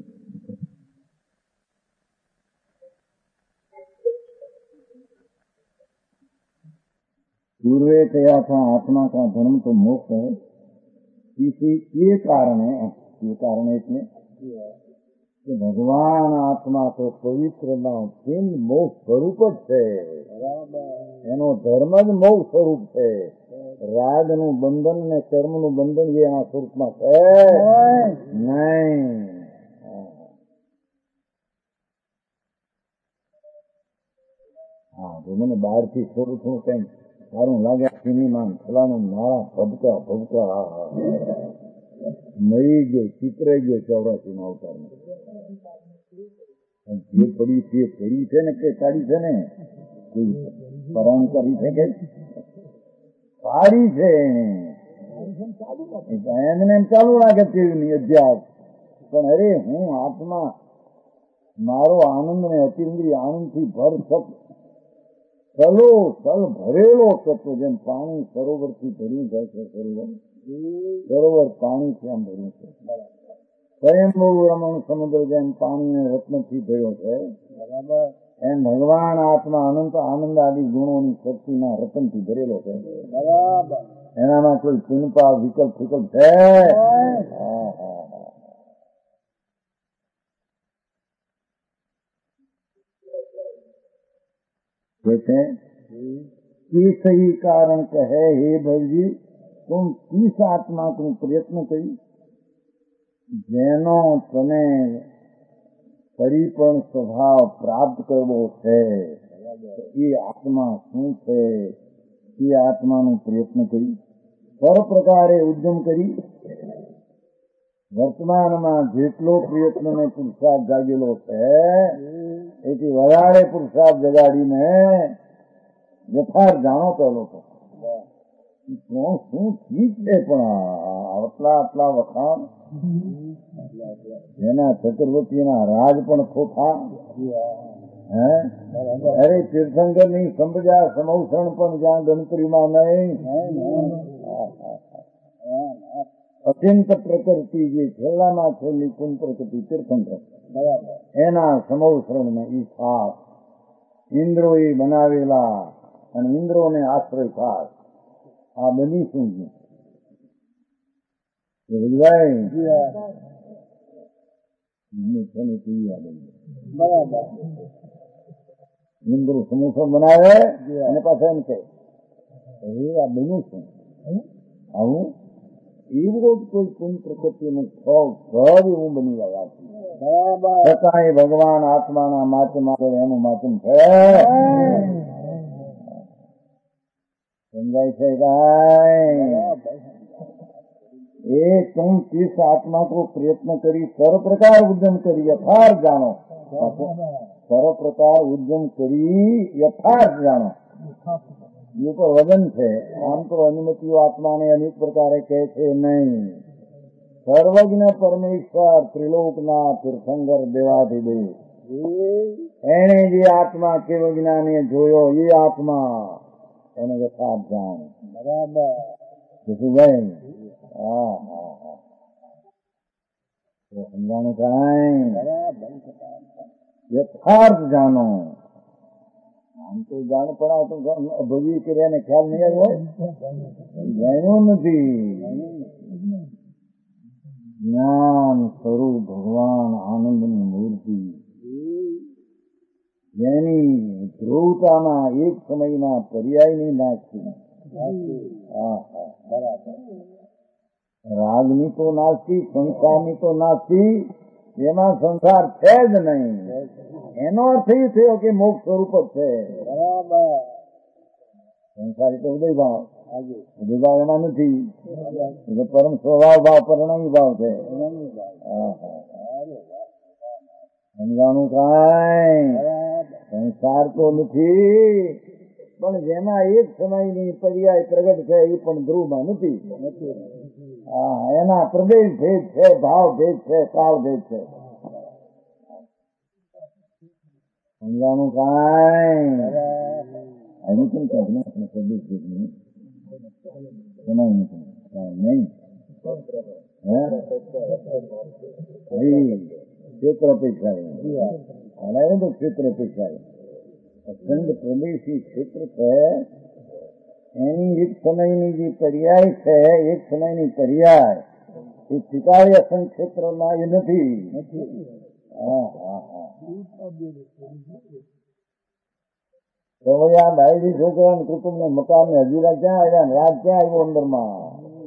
पूर्वे कहा था आत्मा का धर्म तो मोक्ष है. इसी ये कारण है, ये कारण इसमें कि भगवान आत्मा तो पवित्र ना केम मोक्ष स्वरूप જ છે. એનો ધર્મ જ મોક્ષ સ્વરૂપ છે. રાગ નું બંધન ને કર્મ નું બંધન એ એના સ્વરૂપમાં છે નહીં. હા તો મને બહાર થી થોડું થોડું કઈ સારું લાગે. સિનેમા ફલાનું નાળા ભબકા ભબકા મરી ગયો, ચિતરાઈ ગયો ચોરાસી ના અવતારમાં. જે પડી છે પડી છે ને કે કાઢી છે ને કોઈ પરાણ કરી છે કે સારી છે એમને એમ ચાલુ રાખે તેની અધ્યાસ. પણ અરે હું આત્મા મારો આનંદ ને અતિન્દ્રિય આનંદ થી ભર સક સલો સલ ભરેલો તત્વ જેમ પાણી સરોવર થી ભર્યું જાય છે. સરોવર સરોવર પાણી થી આમ ભર્યું છે. સ્વયંભૂ રમણ સમુદ્ર જેમ પાણી રત્ન થી ભર્યો છે એમ ભગવાન આત્મા અનંત આનંદ આદિ ગુણોની શક્તિના રતન થી ભરેલો છે. એનામાં કોઈ ચિંતા વિકલ્પ વિકલ્પ છે? कहते कि सही कारण कहे हे भवजी तुम किस आत्मा को प्रयत्न કરી જેનો તને પરિપૂર્ણ સ્વભાવ પ્રાપ્ત કરવો છે એ આત્મા શું છે એ આત્માનો પ્રયત્ન કરી સર્વ પ્રકારે ઉદ્યમ કરી વર્તમાનમાં જેટલો પ્રયત્ન ને પુરુષાર્થ જાગેલો છે એથી વધારે પુરુષાર્થ જગાડીને યથાર્થ જાણો પહેલો તો શું ઠીક છે. પણ આટલા આટલા વખાણ એના ચક્રવર્તીના રાજ પણ ખોખા. હે અરે તીર્થંકર ની સંપજા સમૌષણ પણ જ્યાં ગણતરીમાં નહીં. અત્યંત પ્રકૃતિ જે છેલ્લામાં છેલ્લી કુંજ પ્રકૃતિ તીર્થંકર એના સમૌષણ ને ઈચ્છા ઇન્દ્રો એ બનાવેલા અને ઇન્દ્રોને આશ્રય ખાસ આ બની શું છે ઇન્દ્રો સમૌષણ બનાવે અને પાછા એમ કે આ બન્યું શું આવું એવો જ કોઈ કુંજ પ્રકૃતિ નું ઘર એવું બની રહ્યા છે. છતાં ભગવાન આત્માના માધ્યમ એનું માધ્યમ છે. સમજાય છે કાંઈ? એ તું કિસ આત્મા को प्रयत्न કરી સર્વ પ્રકાર ઉદ્યમ કરી યથાર્થ જાણો. સર્વ પ્રકાર ઉદ્યમ કરી યથાર્થ જાણો એ તો વજન છે. આમ તો અનુમતિઓ આત્માને અનેક પ્રકારે કહે છે નહીં. સર્વજ્ઞ પરમેશ્વર ત્રિલોકના તીર્થંકર દેવાધિદેવ એને જે આત્મા કેવ જ્ઞાને જોયો એ આત્મા એને યથાર્થ જાણ. બરાબર ભાઈ? હા હા હા સમજાણું કાંઈ? યથાર્થ જાણો. આમ તો જાણ પડા તો ભોગવી કર્યા ખ્યાલ નહીં આવ્યો, જાણ્યું નથી. જ્ઞાન સ્વરૂપ ભગવાન આનંદની મૂર્તિ, જેની ધ્રુવતામાં એક સમયના પર્યાયની નાખી. રાગની તો નાસ્તી, સંસારની તો નાસ્તી, એમાં સંસાર છે જ નહીં. એનો અર્થ એ થયો કે મોક્ષ સ્વરૂપ જ છે. સંસારી તો ઉદય ભાવ, ઉદય ભાવ એમાં નથી. પરમ સ્વભાવ ભાવ પરિણામી ભાવ છે. સમજાણું કાંઈ સંસાર તો નથી, પણ જેના એક સમયની પર્યાય પ્રગટ છે એ પણ ધ્રુવમાં નથી. હા, એના પ્રદેશ ભેદ છે, ભાવ ભેદ છે, કાળ ભેદ છે. સમજાણું કાંઈ એનું કેમ કહે પ્રદેશ ભેદ નહીં સમય નથી નહીં. ક્ષેત્ર અપેક્ષા તો ક્ષેત્ર અપેક્ષા અખંડ પ્રદેશી ક્ષેત્ર છે. એની એક સમયની જે પર્યાય છે, એક સમયની પર્યાય એ સ્વીકાર્ય અખંડ ક્ષેત્રમાં એ નથી. હા હા હા તો આ ડાયરી છોકરા કુટુંબ ને મકાન ને હજીરા ક્યાં આવ્યા, રાજ ક્યાં આવ્યો અંદરમાં.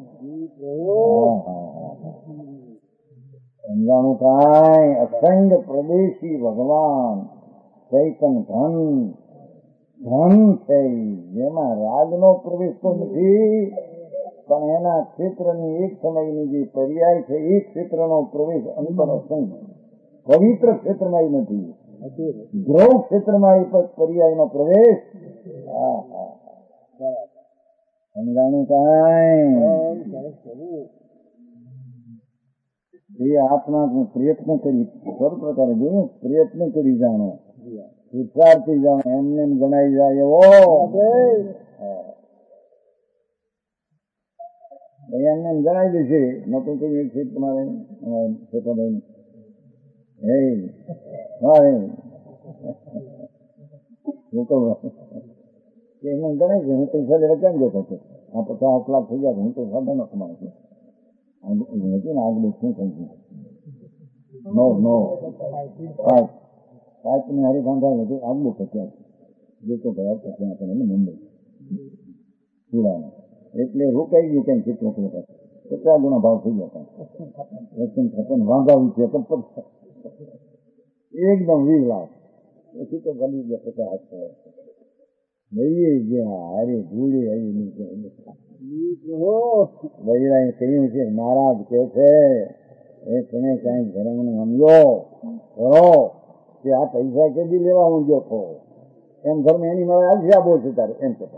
સમજાણું કાંઈ અખંડ પ્રદેશી ભગવાન ચૈતન ધન ધન છે, જેમાં રાજનો પ્રવેશ તો નથી, પણ એના ક્ષેત્રની એક સમયની જે પર્યાય છે એ ક્ષેત્રનો પ્રવેશ અંતર અસંગ પવિત્ર ક્ષેત્રમાં એ નથી. ધ્રુવ ક્ષેત્રમાં એ પર્યાયનો પ્રવેશ. હા હા સમજાણું કાંઈ એ આત્મા પ્રયત્ન કરી સર્વ પ્રકારે જોયું, પ્રયત્ન કરી જાણો, પુરુષાર્થી જાણો, એમને ગણાઈ જાય એવો એમને ગણાઈ દેશે. નતું કઈ છે તમારે છોટાભાઈ હે હા એમને ગણાય છે. હું પૈસા લેવા ક્યાં જતો હતો, આ પચાસ લાખ થઈ ગયા, હું તો સાધા ન કમાઉં છું. હતી ને આગળ શું થઈ ગયું નો નો પાંચ પાંચ ની હારી બાંધાય હતી આગલું પચાસ જે તો ગયા પચાસ આપણને મુંબઈ પુરાના એટલે રોકાઈ ગયું કઈ ચિત્ર પચાસ ગુણા ભાવ થઈ ગયા હતા. વાંધાવી છે એકદમ વીસ લાખ પછી તો ગમી ગયા પચાસ લઈએ ગયા હારે ભૂલી આવી બૈરાએ કહ્યું છે, મહારાજ કે છે એ તમે કઈ ધર્મ ને સમજો કરો કે આ પૈસા કેદી લેવા હું ગયો છો એમ ધર્મ એની મારે આજે આ બોલ છે તારે એમ કે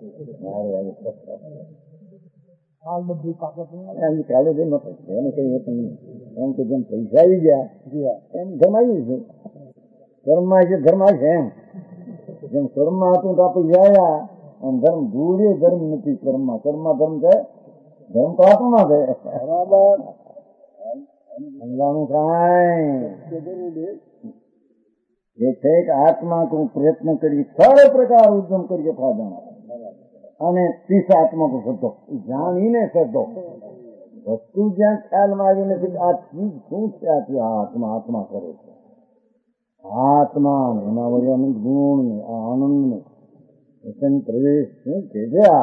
એને કઈ એમ કે જેમ પૈસા આવી ગયા એમ ધર્મ આવ્યું છે. ધર્મમાં છે ધર્મમાં છે એમ જેમ કર્મમાં હતું તો આ પૈસા આવ્યા એમ ધર્મ ભૂલે ધર્મ નથી. કર્મમાં કર્મમાં ધર્મ છે, ધર્મ તો આત્મા છે. બરાબર સમજાણું કાંઈ એ છે કે આત્મા તું પ્રયત્ન કરી સર્વ પ્રકાર ઉદ્યમ કરી ફાદા અને ત્રીસ આત્મા તો શ્રદ્ધો જાણીને શ્રદ્ધો વસ્તુ જ્યાં ખ્યાલમાં આવી નથી આ ચીજ શું છે, આથી આ આત્મા આત્મા કરે છે. આત્મા એના વળી અનેક ગુણ ને આનંદ ને વચન પ્રવેશ શું છે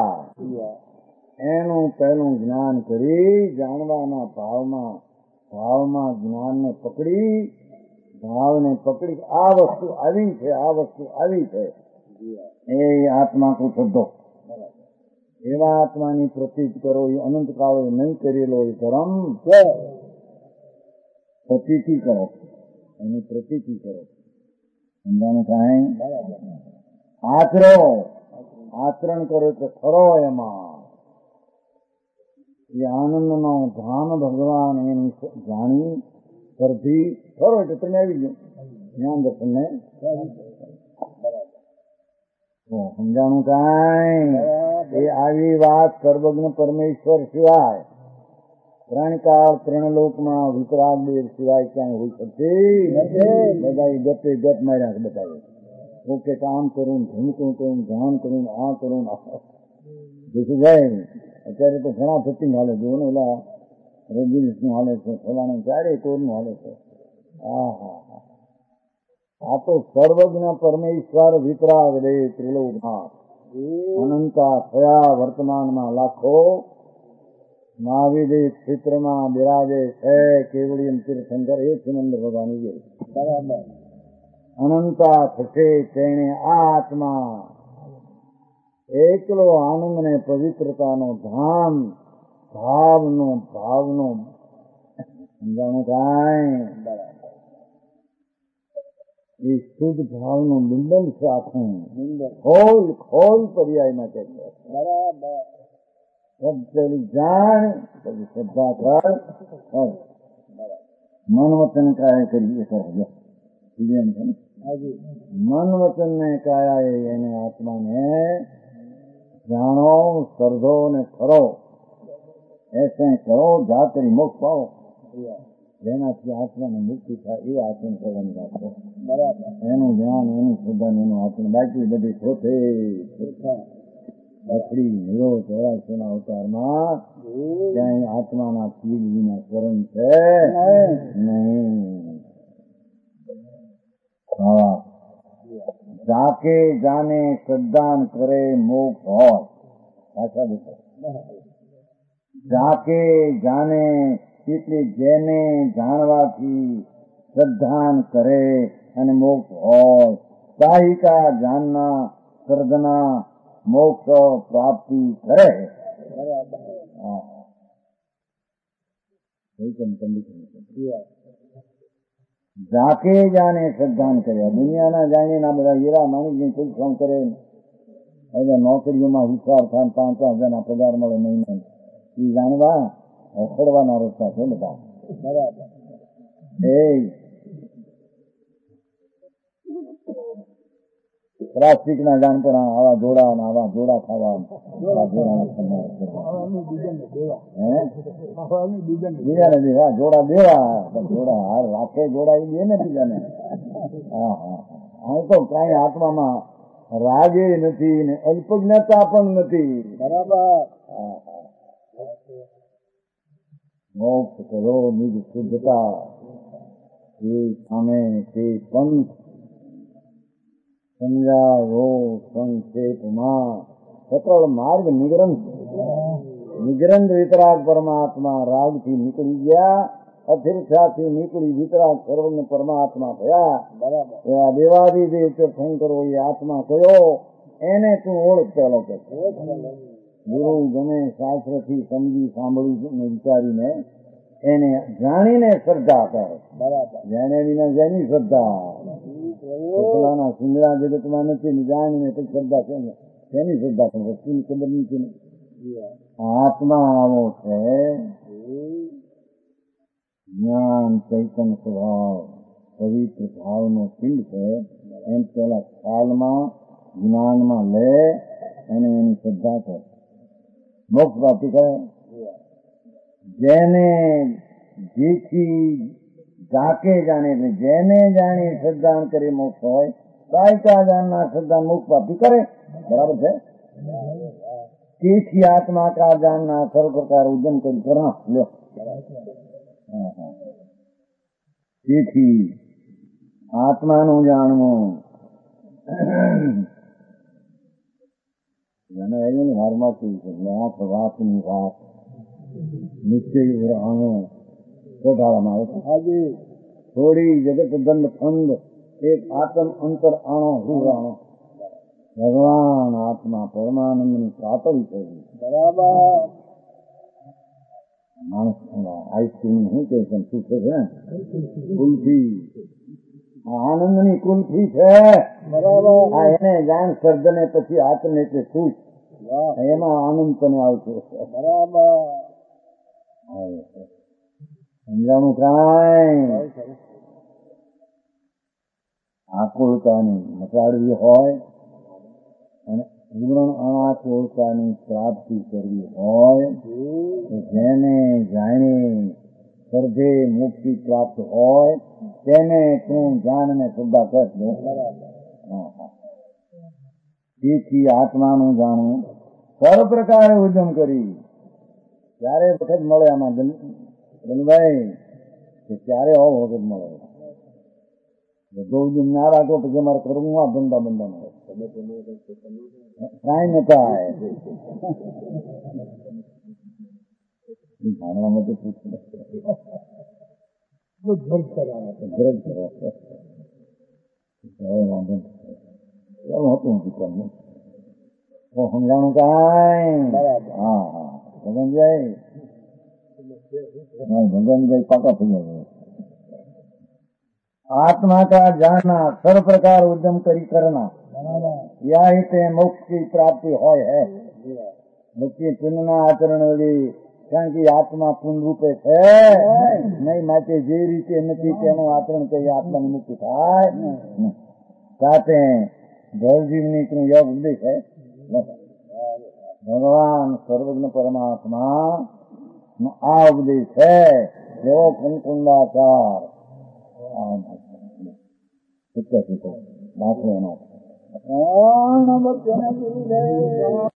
એનું પહેલું જ્ઞાન કરી જાણવાના ભાવમાં ભાવમાં જ્ઞાનને પકડી ભાવને પકડી આ વસ્તુ આવી છે, આ વસ્તુ આવી છે એ આત્મા કો શ્રદ્ધો. એવા આત્માની પ્રતીત કરો એ અનંત કાળે નહીં કરેલો એ ધર્મ પ્રતીતિ કરો, એની પ્રતીતિ કરો. સમજાનું કાંઈ આચરો આચરણ કરો તો ખરો એમાં એ આનંદનો ભાન ભગવાન એની જાણી પરથી ખરો એટલે તમે આવી ગયો જ્ઞાન દર્શન ને સમજાણું કાંઈ એ આવી વાત સર્વજ્ઞ પરમેશ્વર સિવાય ત્રણકાળ ત્રણલોકમાં વિકરાળ દેવ સિવાય ક્યાંય હોઈ શકતી બધા ગતે ગત માર્યા બતાવે ઓકે કામ કરું, ધૂમકું કરું, ધ્યાન કરું, આ કરું, જેથી જાય. અત્યારે તો ઘણા સત્સંગ હાલે છે, ઓલા રજનીશનું હાલે છે, ફલાણા ચારે કોરનું હાલે છે. હા હા હા, આ તો સર્વજ્ઞ પરમેશ્વર વિતરાગ રે ત્રિલોકનાથ અનંતા થયા વર્તમાનમાં લાખો મહાવીર ક્ષેત્રમાં બિરાજે છે. કેવડિયમ તીર્થંકર એ સિમંદર ભગવાન બરાબર અનંતા થશે તેને આ આત્મા એકલો આનંદ ને પવિત્રતાનો ધામ ભાવનો ભાવનો સમજાણું કાંઈ એ શુદ્ધ ભાવનું બિંદન છે. આખું ખોલ ખોલ પર્યાયમાં કે છે. બરાબર પેલી જાણ પછી શ્રદ્ધા કર, મન વચન કાયા કરી કરજો. મન વચન ને કાયા એને આત્માને જાણો, સરધો ને ખરો, એસે કરો જાતરી મોક્ષ પાવો. જેનાથી આત્માને મુક્તિ થાય એ આત્મ કરવાની વાત છે. બરાબર એનું જ્ઞાન, એનું શ્રદ્ધા, એનું આત્મ. બાકી બધી ખોટે લખડી નિરો ચોરાસીના અવતારમાં ત્યાં આત્માના પીર વિના સ્વરણ છે નહીં. હા, જાકે જાને શ્રદ્ધાન કરે મોક્ષ હોય. પાછા દેખો, જાકે જાને એટલે જેને જાણવાથી શ્રદ્ધાન કરે અને મોક્ષ હોય. સાહિકા જાનના સર્જના મોક્ષ પ્રાપ્તિ કરે. જાકે જાને શ્રદ્ધાન કરે. દુનિયાના જાણે ના બધા હીરા માણસની કોઈ કામ કરે. હવે નોકરીઓમાં હુશાર થાય, પાંચ પાંચ હજાર ના પગાર મળે નહીં. એ જાણવા ખોડવાના રસ્તા છે બધા. બરાબર એ પ્લાસ્ટિક ના જાણપણા આવા જોડા આવા જોડા ખાવા બીજાને દેવા જોડા દેવા જોડા હાર રાખે જોડા એ દે ને બીજાને. હા હા હા, તો કઈ આત્મામાં રાગે નથી ને અલ્પજ્ઞતા પણ નથી. બરાબર હા હા, મોક્ષ કરો નિજ શુદ્ધતા એ સામે તે પંથ સમજાવો સંક્ષેપમાં. સકળ માર્ગ નિગ્રંથ નિગ્રંથ વિતરાગ પરમાત્મા રાગથી નીકળી ગયા, અધિર્ષાથી નીકળી વિતરાગ સર્વજ્ઞ પરમાત્મા થયા. એવા દેવાદિદેવ તીર્થંકરો એ આત્મા કયો એને તું ઓળખ. પેલો કે ગુરુ ગમે શાસ્ત્રથી સમજી સાંભળી વિચારીને એને જાણીને શ્રદ્ધા કરે. બરાબર જેને વિના જેની શ્રદ્ધા પેલાના સુંદરા જગતમાં નથી. જાણીને તો શ્રદ્ધા છે ને તેની શ્રદ્ધા પણ વસ્તુની ખબર નથી. આત્મા આવો છે જ્ઞાન ચૈતન સ્વભાવ પવિત્ર ભાવનો પિંડ છે. એમ પેલા ખ્યાલમાં જ્ઞાનમાં લે અને એની શ્રદ્ધા કરે, મોક્ષ પ્રાપ્તિ કરે. જેને જેથી જાકે જાણે એટલે જેને જાણી શ્રદ્ધા કરી મોક્ષ હોય. કાયકા જાણના શ્રદ્ધા મોક્ષ પ્રાપ્તિ કરે. બરાબર છે. તેથી આત્મા કા જાણના સર્વ પ્રકાર ઉદ્યમ કરી કરના લો. તેથી આત્માનું જાણવું એને હારમાં કેવું છે. લાખ વાતની વાત નિશ્ચય આણો કઢાળવામાં આવે છે. થોડી જગત દંડ ફંદ એક આત્મ અંતર આણો રૂરાણો. ભગવાન આત્મા પરમાનંદની કાતરી છે. બરાબર માણસ આઈસ્ક્રીમ શું કે છે શું છે ને કુલ્ફી, આનંદની કુલ્ફી છે. બરાબર આ એને જાણ સર્જને પછી આત્મ એટલે ખુશ એમાં આનંદ તને આવશે. બરાબર સમજાણું કાંઈ આકુળતાની મટાડવી હોય અને પૂર્ણ અનાકુળતાની પ્રાપ્તિ કરવી હોય તો જેને જાણી સર્જે મુક્તિ પ્રાપ્ત હોય તેને તું જાણને શ્રદ્ધા કરજો. હા હા તેથી આત્માનું જાણવું સર્વ પ્રકારે ઉદ્યમ કરી. ક્યારે વખત મળે આમાં ધનભાઈ કે ક્યારે આવો વખત મળે? બધો ઉદ્યમ ના રાખો પછી અમારે કરવું આ ધંધા બંધા મળે કાંઈ ન થાય. જાણવામાં તો પૂછવું સમજાણું કાંઈ. હા હા ભગનભાઈ भगवान पाका થઈ જાય. आत्मा का जानना सर्व प्रकार उद्यम करी करना यही ते मोक्ष की प्राप्ति होय है. मुक्ति पुण्यના આચરણ વળી કારણ કે આત્મા પૂર્ણ રૂપે છે નહીં, માટે જે રીતે નથી તેનું આચરણ કરી આત્માની મુક્તિ થાય. સાથે ભવજીવની યોગ ઉપદેશ છે. ભગવાન સર્વજ્ઞ પરમાત્મા આ ઉપદેશ છે જેવો કુંકુંડાકાર દાખલો એના